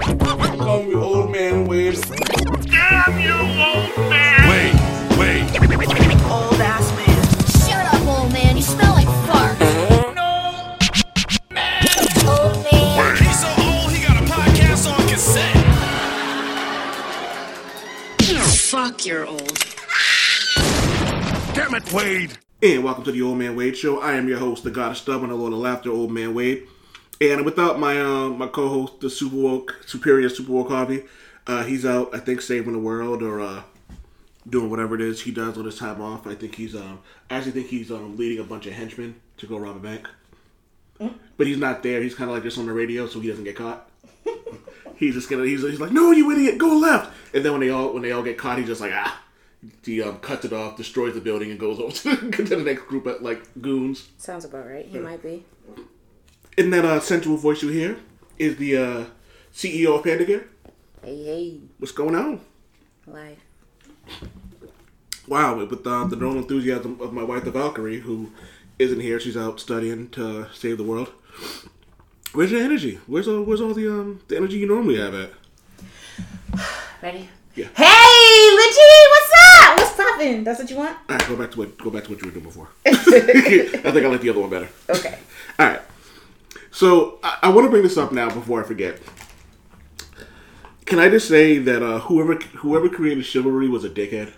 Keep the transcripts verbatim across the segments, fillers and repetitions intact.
Call me Old Man Wade. Damn you, old man! Wait, wait. Old ass man. Shut up, old man. You smell like fart. No! Old man. He's so old, he got a podcast on cassette. Fuck, you're old. Damn it, Wade. And welcome to the Old Man Wade Show. I am your host, the God of Stubborn, the Lord of Laughter, Old Man Wade. And without my uh, my co-host, the Super Woke, Superior Super Woke Harvey, uh, he's out, I think, saving the world or uh, doing whatever it is he does on his time off. I think he's, um, I actually think he's um, leading a bunch of henchmen to go rob a bank. Mm. But he's not there. He's kind of like just on the radio, so he doesn't get caught. he's just gonna, he's, he's like, no, you idiot, go left. And then when they all when they all get caught, he's just like, ah. He um, cuts it off, destroys the building, and goes over to, to the next group of, like, goons. Sounds about right. He yeah. might be. And that uh, sensual voice you hear is the uh, C E O of Panda Care. Hey, hey. What's going on? Life. Wow, with uh, the normal enthusiasm of my wife, the Valkyrie, who isn't here. She's out studying to save the world. Where's your energy? Where's all, where's all the um the energy you normally have at? Ready? Yeah. Hey, Richie, what's up? What's poppin'? That's what you want? All right, go back to what go back to what you were doing before. I think I like the other one better. Okay. All right. So I, I want to bring this up now before I forget. Can I just say that uh, whoever whoever created chivalry was a dickhead?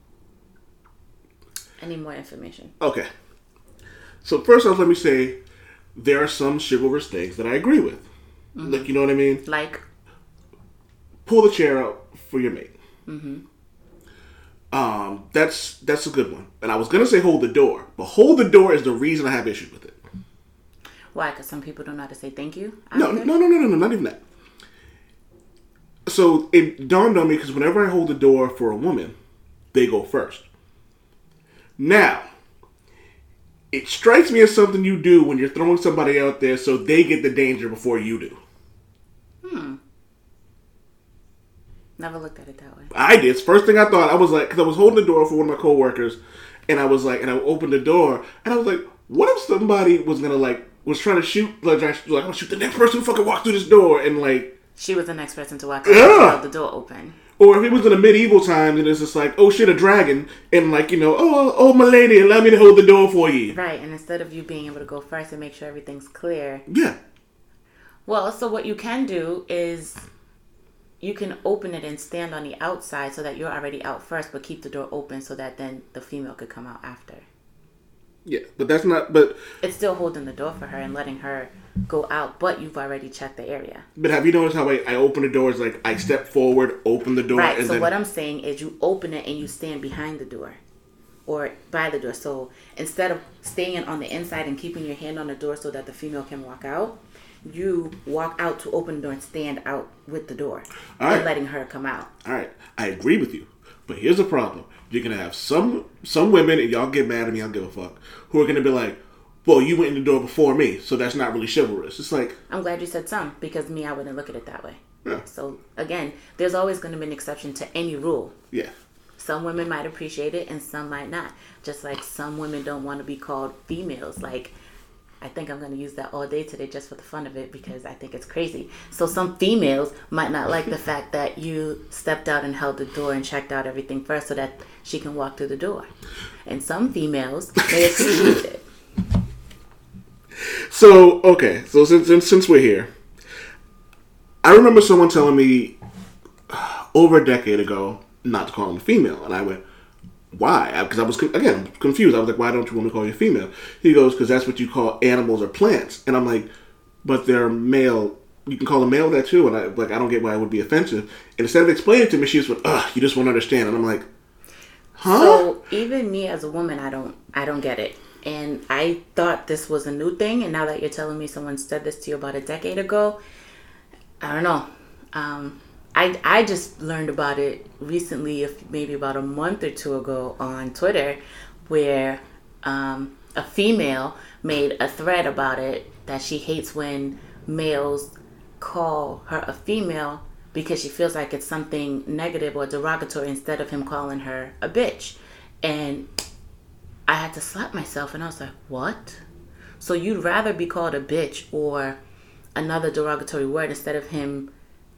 I need more information. Okay. So first off, let me say there are some chivalrous things that I agree with. Mm-hmm. Like, you know what I mean? Like? Pull the chair out for your mate. Mm-hmm. Um, that's that's a good one. And I was gonna say hold the door, but hold the door is the reason I have issues with it. Why? Because some people don't know how to say thank you? No, no, no, no, no, no, not even that. So it dawned on me because whenever I hold the door for a woman, they go first. Now, it strikes me as something you do when you're throwing somebody out there so they get the danger before you do. Hmm. Never looked at it that way. I did. First thing I thought, I was like, because I was holding the door for one of my coworkers, and I was like, and I opened the door, and I was like, what if somebody was gonna like, was trying to shoot, like, like I'm gonna shoot the next person who fucking walks through this door, and like... She was the next person to walk out yeah. and the door open. Or if it was in the medieval times, and it's just like, oh shit, a dragon, and like, you know, oh, oh, my lady, allow me to hold the door for you. Right, and instead of you being able to go first and make sure everything's clear. Yeah. Well, so what you can do is... You can open it and stand on the outside so that you're already out first, but keep the door open so that then the female could come out after. Yeah, but that's not, but... It's still holding the door for her and letting her go out, but you've already checked the area. But have you noticed how I, I open the doors, like, I step forward, open the door, right, and so then... what I'm saying is you open it and you stand behind the door. Or by the door. So instead of staying on the inside and keeping your hand on the door so that the female can walk out... You walk out to open the door and stand out with the door. All right. And letting her come out. All right. I agree with you. But here's the problem. You're going to have some some women, and y'all get mad at me, I don't give a fuck, who are going to be like, well, you went in the door before me, so that's not really chivalrous. It's like... I'm glad you said some, because me, I wouldn't look at it that way. Yeah. So, again, there's always going to be an exception to any rule. Yeah. Some women might appreciate it, and some might not. Just like some women don't want to be called females. Like... I think I'm going to use that all day today just for the fun of it because I think it's crazy. So some females might not like the fact that you stepped out and held the door and checked out everything first so that she can walk through the door. And some females may appreciate it. So, okay. So since, since since we're here, I remember someone telling me over a decade ago not to call them a female. And I went, why? Because I was, again, confused. I was like, why don't you want me to call you female? He goes, because that's what you call animals or plants. And I'm like, but they're male. You can call a male that too. And I like, I don't get why it would be offensive. And instead of explaining it to me, she just went, ugh, you just won't understand. And I'm like, huh? So even me as a woman, I don't, I don't get it. And I thought this was a new thing. And now that you're telling me someone said this to you about a decade ago, I don't know. Um... I, I just learned about it recently, if maybe about a month or two ago on Twitter, where um, a female made a thread about it that she hates when males call her a female because she feels like it's something negative or derogatory instead of him calling her a bitch. And I had to slap myself and I was like, what? So you'd rather be called a bitch or another derogatory word instead of him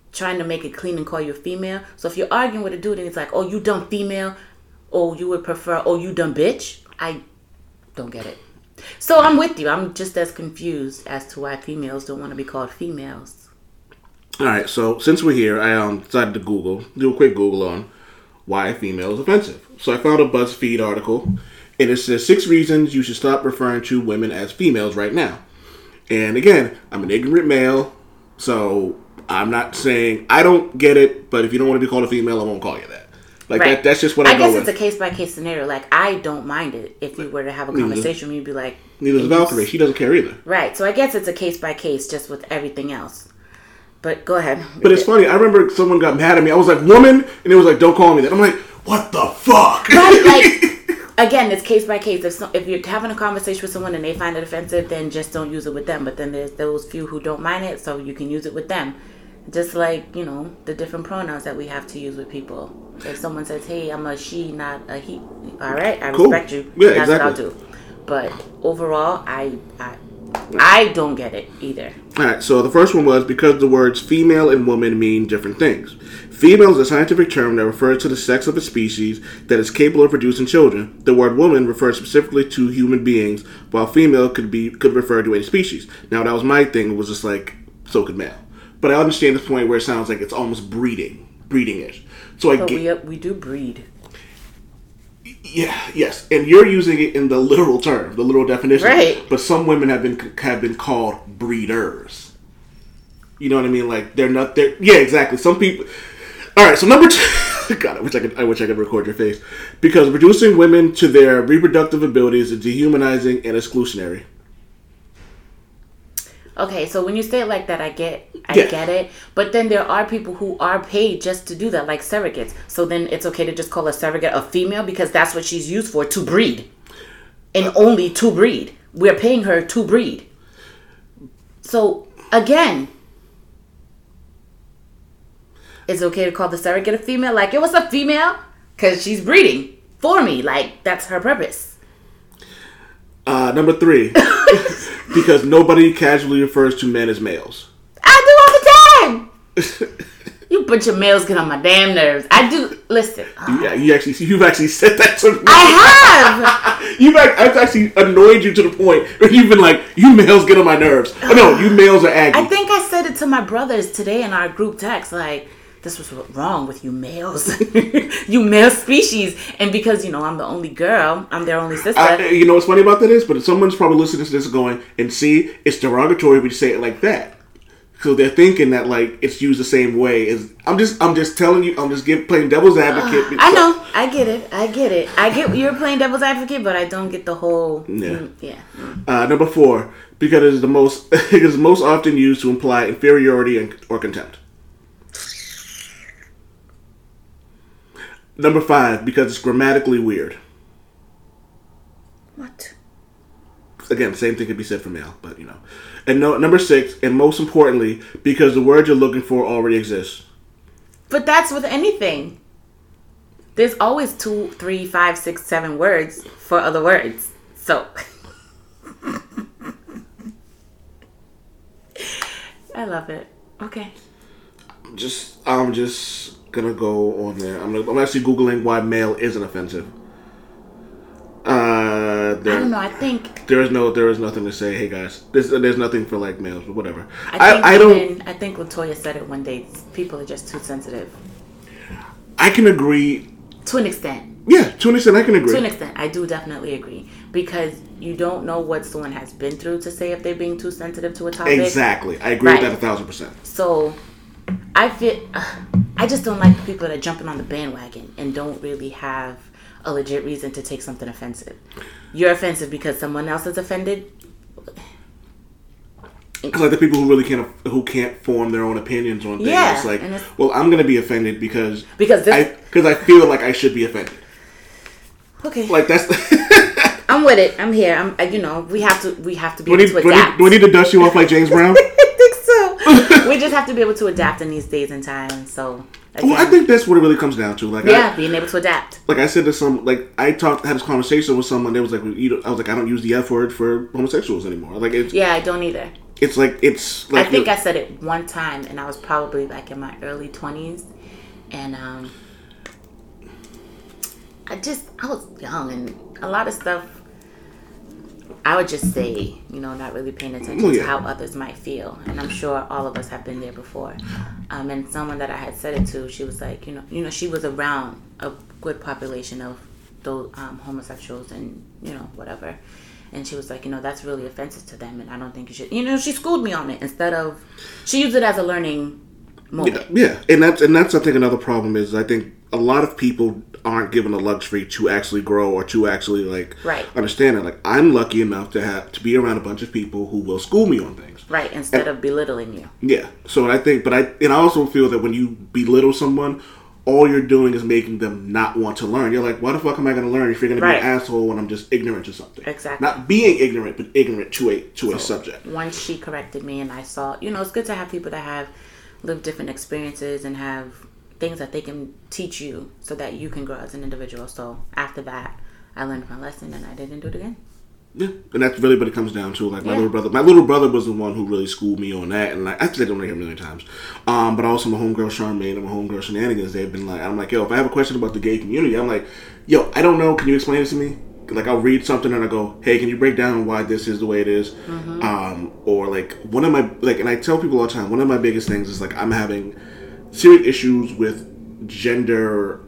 trying to make it clean and call you a female. So if you're arguing with a dude and he's like, oh, you dumb female, oh, you would prefer, oh, you dumb bitch, I don't get it. So I'm with you. I'm just as confused as to why females don't want to be called females. All right, so since we're here, I um, decided to Google, do a quick Google on why female is offensive. So I found a BuzzFeed article, and it says six reasons you should stop referring to women as females right now. And again, I'm an ignorant male, so I'm not saying I don't get it, but if you don't want to be called a female, I won't call you that. Like right. that, that's just what I, I go guess with. It's a case by case scenario. Like I don't mind it if you were to have a conversation, you'd be like, neither does Valkyrie. She doesn't care either. Right. So I guess it's a case by case, just with everything else. But go ahead. But it's funny. I remember someone got mad at me. I was like, woman, and it was like, don't call me that. I'm like, what the fuck? Right. Like again, it's case by case. If so, if you're having a conversation with someone and they find it offensive, then just don't use it with them. But then there's those few who don't mind it, so you can use it with them. Just like, you know, the different pronouns that we have to use with people. If someone says, hey, I'm a she, not a he, all right, I cool. respect you. Yeah, That's exactly. what I'll do. But overall, I, I I don't get it either. All right, so the first one was because the words female and woman mean different things. Female is a scientific term that refers to the sex of a species that is capable of producing children. The word woman refers specifically to human beings, while female could be could refer to any species. Now, that was my thing. It was just like, so could male. But I understand this point where it sounds like it's almost breeding, breeding-ish. So I But get, we, we do breed. Yeah, yes, and you're using it in the literal term, the literal definition. Right. But some women have been have been called breeders. You know what I mean? Like they're not there. Yeah, exactly. Some people. All right. So number two. God, I wish I could. I wish I could record your face, because reducing women to their reproductive abilities is dehumanizing and exclusionary. Okay, so when you say it like that, I get, I Yeah. get it. But then there are people who are paid just to do that, like surrogates. So then it's okay to just call a surrogate a female because that's what she's used for, to breed, and only to breed. We're paying her to breed. So again, it's okay to call the surrogate a female. Like, yo, what's up, female? Because she's breeding for me. Like, that's her purpose. Uh, number three, because nobody casually refers to men as males. I do all the time. You bunch of males get on my damn nerves. I do. Listen. Yeah, you actually, you've actually said that to me. I have. You've I've actually annoyed you to the point where you've been like, you males get on my nerves. Oh, no, you males are aggy. I think I said it to my brothers today in our group text. Like, this was what's wrong with you males. You male species. And because, you know, I'm the only girl, I'm their only sister. I, you know what's funny about that is, but someone's probably listening to this going, and see, it's derogatory when you say it like that. So they're thinking that like it's used the same way as I'm just I'm just telling you I'm just give, playing devil's advocate. I know, I get it, I get it, I get you're playing devil's advocate, but I don't get the whole yeah. mm, yeah. Uh, number four, because it is the most it is most often used to imply inferiority and, or contempt. Number five, because it's grammatically weird. What? Again, same thing could be said for male, but you know. And no, number six, and most importantly, because the word you're looking for already exists. But that's with anything. There's always two, three, five, six, seven words for other words. So I love it. Okay. Just I'm just gonna go on there. I'm gonna, I'm actually googling why male isn't offensive. Uh, there, I don't know. I think there is no, there is nothing to say. Hey guys, there's, there's nothing for like males, but whatever. I, think I, I don't. even, I think Latoya said it one day. People are just too sensitive. I can agree To an extent. Yeah, to an extent, I can agree. To an extent, I do definitely agree. Because you don't know what someone has been through to say if they're being too sensitive to a topic. Exactly. I agree Right. with that a thousand percent. So, I feel... Uh, I just don't like the people that are jumping on the bandwagon and don't really have a legit reason to take something offensive. You're offensive because someone else is offended. It's like the people who really can't who can't form their own opinions on things. Yeah, It's like, and it's- well, I'm going to be offended because... Because this- I, because I feel like I should be offended. Okay. Like, that's... I'm with it. I'm here. I'm. uh, You know, we have to. We have to be do, I able need, to do, I need, adapt. do I need to dust you off like James Brown? I think so. We just have to be able to adapt in these days and times. So. Again, Well, I think that's what it really comes down to. Like, Yeah, I, being able to adapt. like I said to some, like I talked, had this conversation with someone. They was like, you know, I was like, I don't use the F word for homosexuals anymore. Like, it's, Yeah, I don't either. It's like it's like I think I said it one time, and I was probably like in my early twenties, and um, I just I was young, and a lot of stuff I would just say, you know, not really paying attention Well, yeah. to how others might feel, and I'm sure all of us have been there before. Um, and someone that I had said it to, she was like, you know, you know, she was around a good population of those um, homosexuals and you know whatever. And she was like, you know, that's really offensive to them, and I don't think you should. You know, she schooled me on it instead of she used it as a learning moment. Yeah, yeah. and that's and that's I think another problem is I think a lot of people aren't given the luxury to actually grow or to actually like Right. understand it. Like I'm lucky enough to have to be around a bunch of people who will school me on things. Right, instead of belittling you. Yeah. So I think, but I and I also feel that when you belittle someone, all you're doing is making them not want to learn. You're like, why the fuck am I going to learn if you're going to Right. be an asshole when I'm just ignorant to something? Exactly. Not being ignorant, but ignorant to a to a subject. Once she corrected me, and I saw, you know, it's good to have people that have lived different experiences and have things that they can teach you so that you can grow as an individual. So after that, I learned my lesson and I didn't do it again. Yeah, and that's really what it comes down to. Like my Yeah. little brother, my little brother was the one who really schooled me on that, and like, I said it on here a million times. Um, but also my homegirl Charmaine and my homegirl Shenanigans, they've been like, I'm like, yo, if I have a question about the gay community, I'm like, yo, I don't know, can you explain it to me? Like I'll read something and I go, hey, can you break down why this is the way it is? Mm-hmm. Um, or like one of my like, and I tell people all the time, one of my biggest things is like I'm having serious issues with gender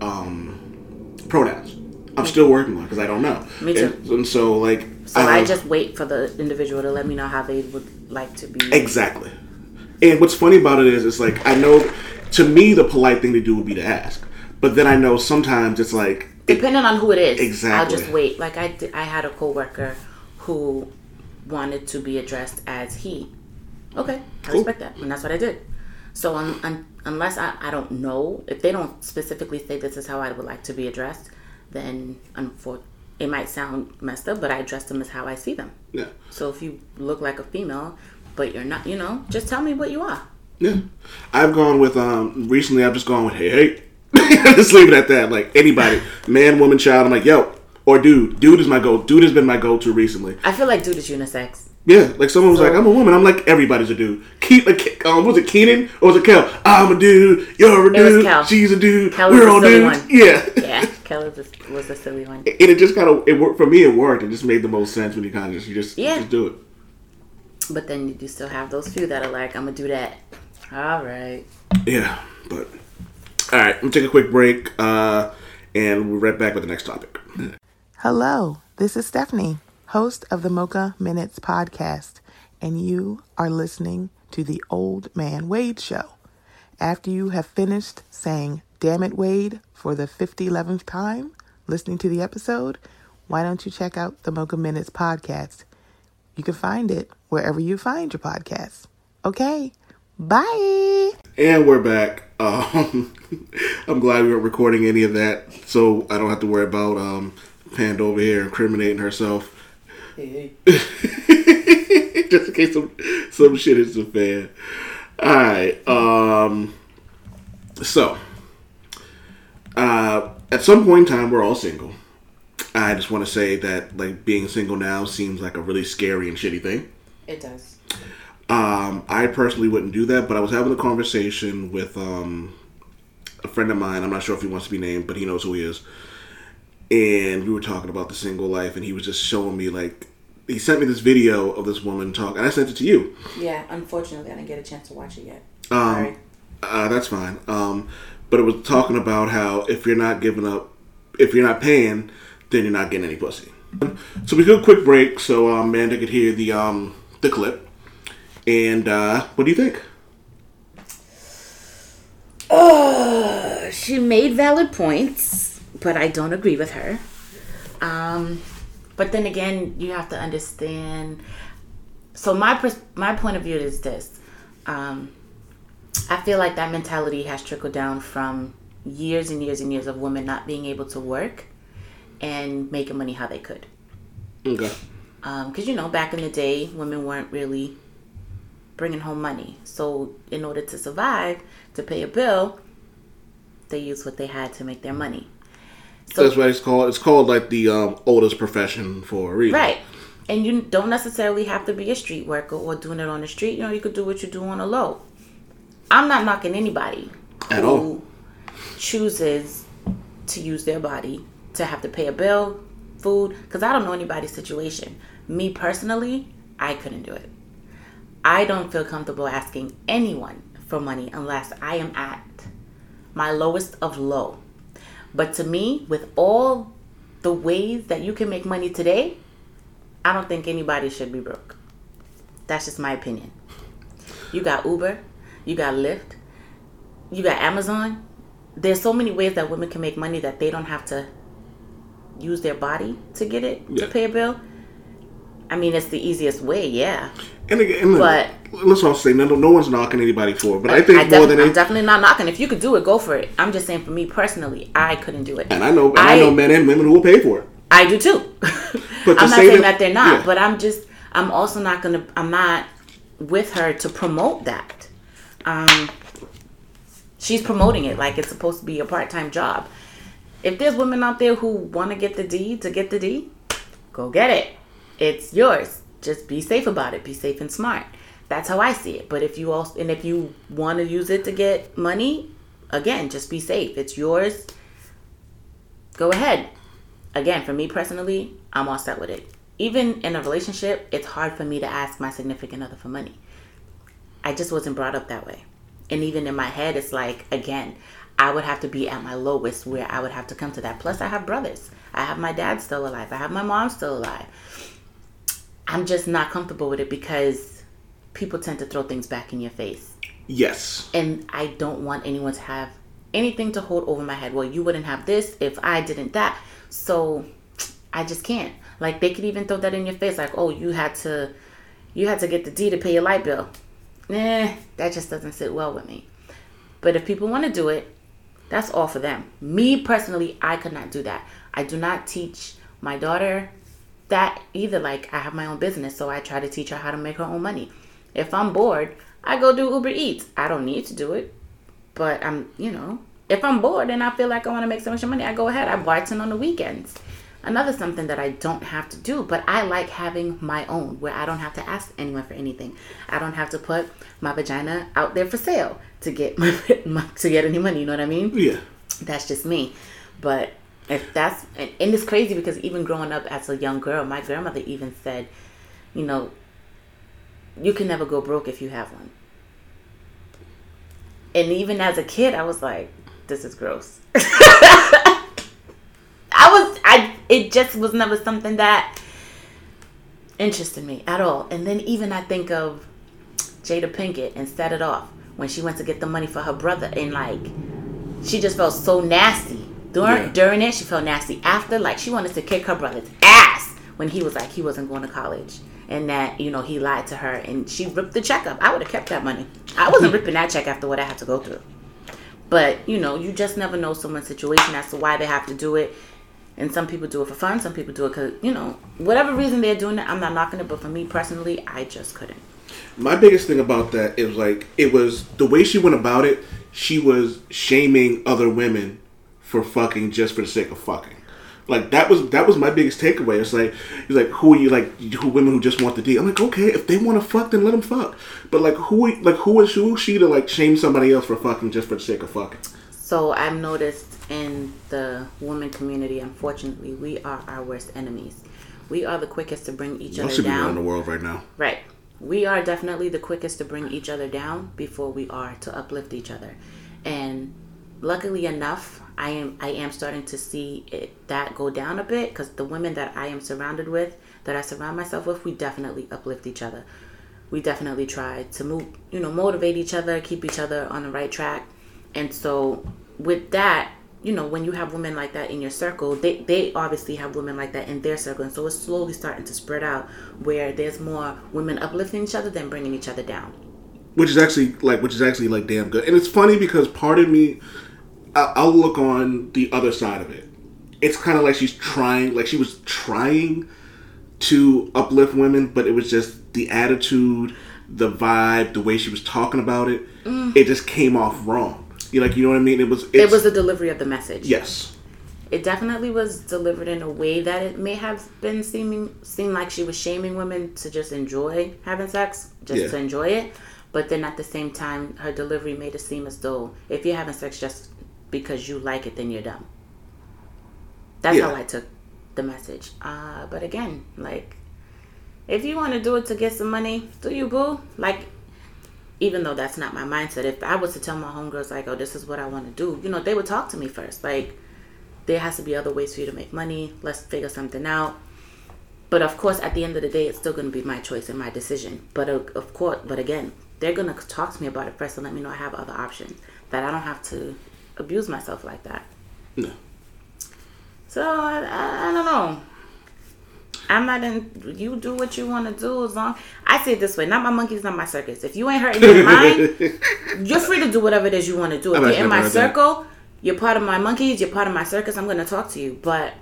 um, pronouns. I'm still working on it because I don't know. Me too. And, and so like. So I um, just wait for the individual to let me know how they would like to be. Exactly. And what's funny about it is, it's like, I know, to me, the polite thing to do would be to ask. But then I know sometimes it's like... Depending on who it is. Exactly. I'll just wait. Like I, did, I had a coworker who wanted to be addressed as he. Okay, I Cool. respect that. And that's what I did. So un, un, unless I, I don't know, if they don't specifically say this is how I would like to be addressed, then unfortunately, it might sound messed up, but I address them as how I see them. Yeah. So if you look like a female, but you're not, you know, just tell me what you are. Yeah. I've gone with, um, recently I've just gone with, hey, hey. Just leave it at that. Like, anybody. Man, woman, child. I'm like, yo. Or dude. Dude is my go. Dude has been my go-to recently. I feel like dude is unisex. Yeah. Like, someone was So- like, I'm a woman. I'm like, everybody's a dude. Ke- like, um, was it Keenan? Or was it Kel? I'm a dude. You're a It was dude. Kel. She's a dude. Kel was We're the all silly dudes. one. Yeah. Yeah, Kelly was, was a silly one. And it just kind of, it worked for me. It worked. It just made the most sense when you kind of just, you just, Yeah. just do it. But then you still have those few that are like, I'm gonna do that. All right. Yeah, but all right, I'm gonna take a quick break, uh, and we'll be right back with the next topic. Hello, this is Stephanie, host of the Mocha Minutes podcast, and you are listening to the Old Man Wade Show. After you have finished saying, damn it, Wade, for the fifty-eleventh time, listening to the episode, why don't you check out the Mocha Minutes podcast? You can find it wherever you find your podcasts. Okay, bye! And we're back. Um, I'm glad we weren't recording any of that, so I don't have to worry about um, Panda over here incriminating herself. Hey. Just in case some, some shit hits the fan. Alright, um, so, uh, at some point in time, we're all single. I just want to say that, like, being single now seems like a really scary and shitty thing. It does. Um, I personally wouldn't do that, but I was having a conversation with um, a friend of mine. I'm not sure if he wants to be named, but he knows who he is. And we were talking about the single life, and he was just showing me, like, he sent me this video of this woman talking, and I sent it to you. Yeah, unfortunately, I didn't get a chance to watch it yet. Um, Sorry. Uh, that's fine. Um, but it was talking about how if you're not giving up, if you're not paying, then you're not getting any pussy. So we took a quick break so um, Amanda could hear the um, the clip. And uh, what do you think? Uh, she made valid points, but I don't agree with her. Um, but then again, you have to understand. So my pers- my point of view is this. Um, I feel like that mentality has trickled down from years and years and years of women not being able to work and making money how they could. Okay. Um, 'cause you know, back in the day, women weren't really bringing home money. So in order to survive, to pay a bill, they used what they had to make their money. So That's what it's called. It's called like the um, oldest profession for a reason. right. And you don't necessarily have to be a street worker or doing it on the street. You know, you could do what you do on the low. I'm not knocking anybody At who all. chooses to use their body to have to pay a bill, food, because I don't know anybody's situation. Me personally, I couldn't do it. I don't feel comfortable asking anyone for money unless I am at my lowest of low. But to me, with all the ways that you can make money today, I don't think anybody should be broke. That's just my opinion. You got Uber, you got Lyft, you got Amazon. There's so many ways that women can make money that they don't have to use their body to get it, Yeah. to pay a bill. I mean, it's the easiest way, yeah. And again, But- let's all say, no, no one's knocking anybody for it. But I think I more defi- than I'm anything, definitely not knocking. If you could do it, go for it. I'm just saying, for me personally, I couldn't do it. and I know, and I, know men and women who will pay for it. I do too. But to I'm not say saying that- that they're not, yeah. but I'm just, I'm also not gonna, I'm not with her to promote that. Um, she's promoting it like it's supposed to be a part-time job. If there's women out there who want to get the D to get the D, go get it. It's yours. Just be safe about it. Be safe and smart. That's how I see it. But if you also, and if you want to use it to get money, again, just be safe. It's yours. Go ahead. Again, for me personally, I'm all set with it. Even in a relationship, it's hard for me to ask my significant other for money. I just wasn't brought up that way. And even in my head, it's like, again, I would have to be at my lowest where I would have to come to that. Plus, I have brothers. I have my dad still alive. I have my mom still alive. I'm just not comfortable with it because people tend to throw things back in your face. Yes. And I don't want anyone to have anything to hold over my head. Well, you wouldn't have this if I didn't that. So I just can't. Like, they could even throw that in your face. Like, oh, you had to, you had to get the D to pay your light bill. Nah, that just doesn't sit well with me. But if people want to do it, that's all for them. Me personally, I could not do that. I do not teach my daughter that either. Like, I have my own business, so I try to teach her how to make her own money. If I'm bored, I go do Uber Eats. I don't need to do it. But I'm, you know, if I'm bored and I feel like I want to make some extra money, I go ahead. I bartend on the weekends. Another something that I don't have to do, but I like having my own, where I don't have to ask anyone for anything. I don't have to put my vagina out there for sale to get my, my to get any money. You know what I mean? Yeah. That's just me. But if that's, and, and it's crazy because even growing up as a young girl, my grandmother even said, you know, you can never go broke if you have one. And even as a kid, I was like, this is gross. I was, I, it just was never something that interested me at all. And then even I think of Jada Pinkett and Set It Off when she went to get the money for her brother, and like, she just felt so nasty. During, Yeah. during it, she felt nasty. After, like, she wanted to kick her brother's ass when he was like, he wasn't going to college. And that, you know, he lied to her and she ripped the check up. I would have kept that money. I wasn't ripping that check after what I had to go through. But, you know, you just never know someone's situation as to why they have to do it. And some people do it for fun. Some people do it because, you know, whatever reason they're doing it, I'm not knocking it. But for me personally, I just couldn't. My biggest thing about that is like, it was the way she went about it. She was shaming other women for fucking just for the sake of fucking. Like, that was that was my biggest takeaway. It's like, it's like, who are you, like, who women who just want the D? I'm like, okay, if they want to fuck, then let them fuck. But like, who like who is who is she to like shame somebody else for fucking just for the sake of fucking? So I've noticed in the woman community, unfortunately, we are our worst enemies. We are the quickest to bring each That other should be around the down. world right now. Right. We are definitely the quickest to bring each other down before we are to uplift each other. And luckily enough, I am I am starting to see it that go down a bit, because the women that I am surrounded with, that I surround myself with, we definitely uplift each other. We definitely try to move, you know, motivate each other, keep each other on the right track. And so with that, you know, when you have women like that in your circle, they, they obviously have women like that in their circle. And so it's slowly starting to spread out where there's more women uplifting each other than bringing each other down. Which is actually like, which is actually like damn good. And it's funny because part of me, I- I'll look on the other side of it. It's kind of like she's trying, like she was trying to uplift women, but it was just the attitude, the vibe, the way she was talking about it. Mm. It just came off wrong. You like, you know what I mean? It was. It's, It was the delivery of the message. Yes. It definitely was delivered in a way that it may have been seeming seem like she was shaming women to just enjoy having sex, just Yeah. to enjoy it. But then at the same time, her delivery made it seem as though if you're having sex just because you like it, then you're dumb. That's Yeah. how I took the message. Uh, but again, like, if you want to do it to get some money, do you, boo? Like, even though that's not my mindset, if I was to tell my homegirls, like, oh, this is what I want to do, you know, they would talk to me first. Like, there has to be other ways for you to make money. Let's figure something out. But of course, at the end of the day, it's still going to be my choice and my decision. But uh, of course, but again, they're going to talk to me about it first and let me know I have other options, that I don't have to abuse myself like that. No. So, I, I, I don't know. I'm not in, you do what you want to do as long, I say it this way, not my monkeys, not my circus. If you ain't hurting your mind, you're free to do whatever it is you want to do. If I've you're in my never heard that. circle, you're part of my monkeys, you're part of my circus, I'm going to talk to you. But,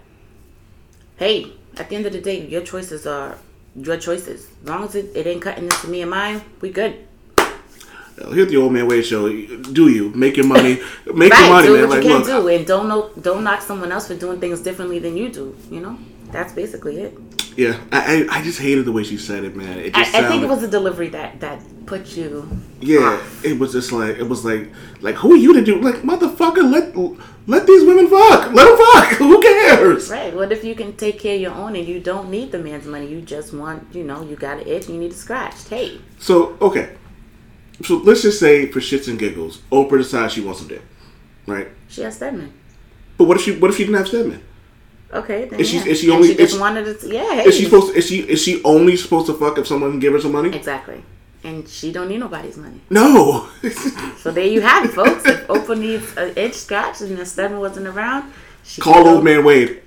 hey, at the end of the day, your choices are your choices. As long as it, it ain't cutting into me and mine, we good. Here's the Old Man Wade show. Do you make your money? Make Right, your money, do man. what Like, you can look, do, and don't know, don't knock someone else for doing things differently than you do. You know, that's basically it. yeah, I, I I just hated the way she said it, man. It I, just I think sounded- it was the delivery that that put you. Yeah, off. it was just like it was like like who are you to do? Like, motherfucker, let let these women fuck. Let them fuck. Who cares? Right. What if you can take care of your own and you don't need the man's money? You just want, you know, you got an itch and you need it scratched. Hey. So okay, so let's just say for shits and giggles, Oprah decides she wants some dick, right? She has Stedman. But what if she what if she didn't have Stedman? Okay. Then Is she- yeah. is she And only- She just is- wanted it. To, yeah. Hey. Is she supposed? To, is she is she only supposed to fuck if someone can give her some money? Exactly. And she don't need nobody's money. No. So there you have it, folks. If Oprah needs an itch scratched and the Stedman wasn't around, she Call can Old go- Man Wade.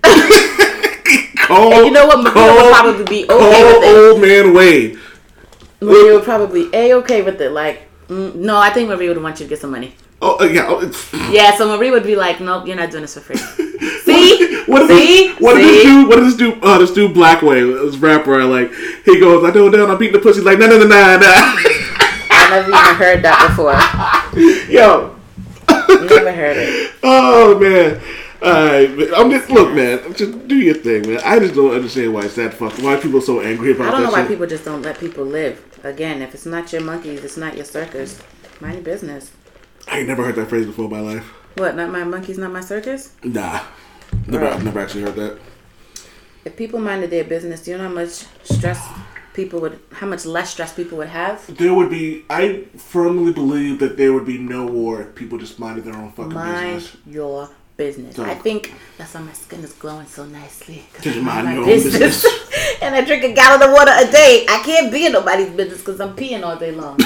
Call. And you know what? Maria call, would probably be okay call with it. Old Man Wade. Maria would probably a okay with it. Like, mm, no, I think Maria would want you to get some money. Oh uh, yeah. Oh, it's- Yeah, so Marie would be like, nope, you're not doing this for free. See? What did See? this, what did See? this dude? What did this dude? Uh, this dude Blackway, this rapper. I like. He goes, I know down. I'm beating the pussy. Like, nah, nah, nah, nah, nah. I never even heard that before. Yo. Never heard it. Oh man. Alright, I'm just look, man. Just do your thing, man. I just don't understand why it's that fucking. Why people are so angry about I don't that know why shit. people just don't let people live. Again, if it's not your monkeys, it's not your circus. Mind your business. I ain't never heard that phrase before in my life. What, not my monkeys, not my circus? Nah, never, Right. never actually heard that. If people minded their business, do you know how much stress people would, how much less stress people would have? There would be. I firmly believe that there would be no war if people just minded their own fucking Mind business. your business. So- I think that's why my skin is glowing so nicely. 'Cause Just I mind my your own business. And I drink a gallon of water a day. I can't be in nobody's business because I'm peeing all day long.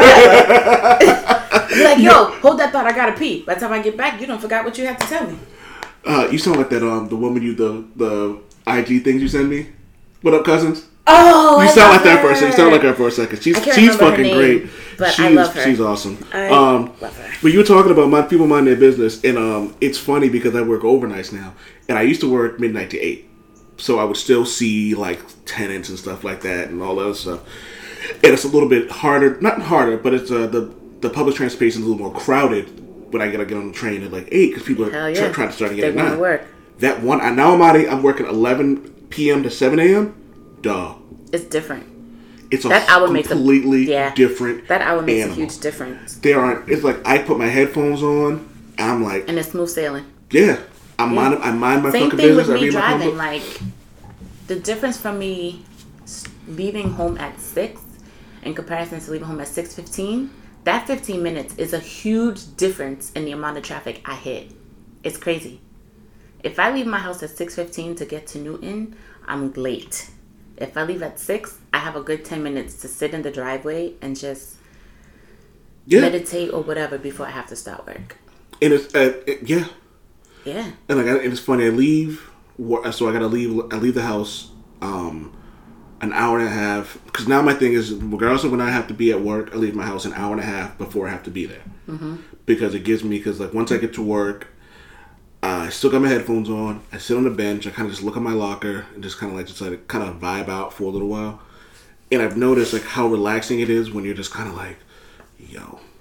You're like, yo, hold that thought. I gotta pee. By the time I get back, you don't forgot what you have to tell me. Uh, you sound like that. Um, the woman you the the I G things you send me. What up, cousins? Oh, You I sound love like that for a second. You sound her. like her for a second. She's I can't she's remember her fucking name, great. but I she's, love her. She's awesome. I um, love her. But you were talking about my people mind their business, and um, it's funny because I work overnights now, and I used to work midnight to eight, so I would still see like tenants and stuff like that, and all that other stuff. And it's a little bit harder, not harder, but it's uh, the the public transportation is a little more crowded when I gotta get on the train at like eight because people are Hell try- yeah. trying to start to They get at want nine. to work. That one, I now I'm out. I'm working eleven p.m. to seven a.m. Duh. It's different. It's a That hour makes a- completely yeah. different. That hour makes animal. a huge difference. There aren't. It's like I put my headphones on. And I'm like, And it's smooth sailing. yeah. I mind. I mind my Same fucking thing business. with I me read my driving. comic book. Like, the difference from me s- leaving home at six in comparison to leaving home at six fifteen, that fifteen minutes is a huge difference in the amount of traffic I hit. It's crazy. If I leave my house at six fifteen to get to Newton, I'm late. If I leave at six, I have a good ten minutes to sit in the driveway and just Yeah. meditate or whatever before I have to start work. And it's uh, it, yeah. Yeah. And like, I, and it's funny. I leave. wor- So I gotta leave. I leave the house. Um, an hour and a half. Because now my thing is, regardless of when I have to be at work, I leave my house an hour and a half before I have to be there. Mm-hmm. Because it gives me. Because like once I get to work, uh, I still got my headphones on. I sit on the bench. I kind of just look at my locker and just kind of like just like kind of vibe out for a little while. And I've noticed like how relaxing it is when you're just kind of like, yo,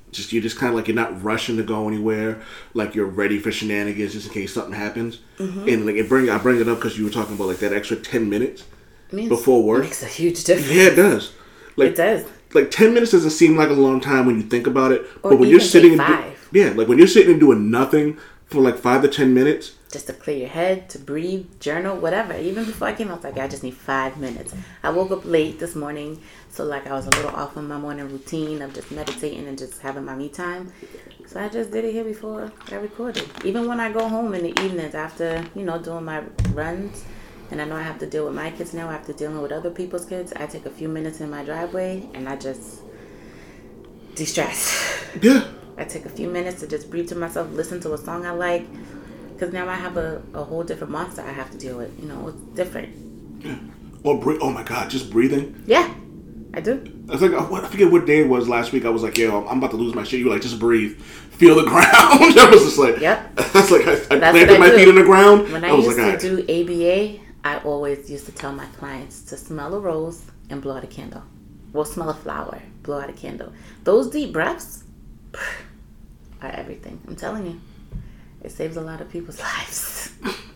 just you're just kind of like you're not rushing to go anywhere. Like you're ready for shenanigans just in case something happens. Mm-hmm. And like it bring I bring it up because you were talking about like that extra ten minutes means, before work. It makes a huge difference. Yeah, it does. Like, it does. Like ten minutes doesn't seem like a long time when you think about it, or but when you're sitting and five. do, yeah, like when you're sitting and doing nothing for like five to ten minutes, just to clear your head, to breathe, journal, whatever. Even before I came out, I was like, I just need five minutes. I woke up late this morning, so like I was a little off on my morning routine of just meditating and just having my me time. So I just did it here before I recorded. Even when I go home in the evenings after, you know, doing my runs, and I know I have to deal with my kids now, after dealing with other people's kids, I take a few minutes in my driveway and I just de-stress. Yeah. I take a few minutes to just breathe to myself, listen to a song I like, because now I have a, a whole different monster I have to deal with. You know, it's different. Yeah. Or breathe. Oh my God, just breathing. Yeah, I do. I was like, I forget what day it was last week. I was like, yo, I'm about to lose my shit. You were like, just breathe. Feel the ground. I was just like, yep. I was like, I, I That's planted my do. feet on the ground. When I, I was used like, to right. do A B A, I always used to tell my clients to smell a rose and blow out a candle. Well, smell a flower, blow out a candle. Those deep breaths are everything. I'm telling you. It saves a lot of people's lives.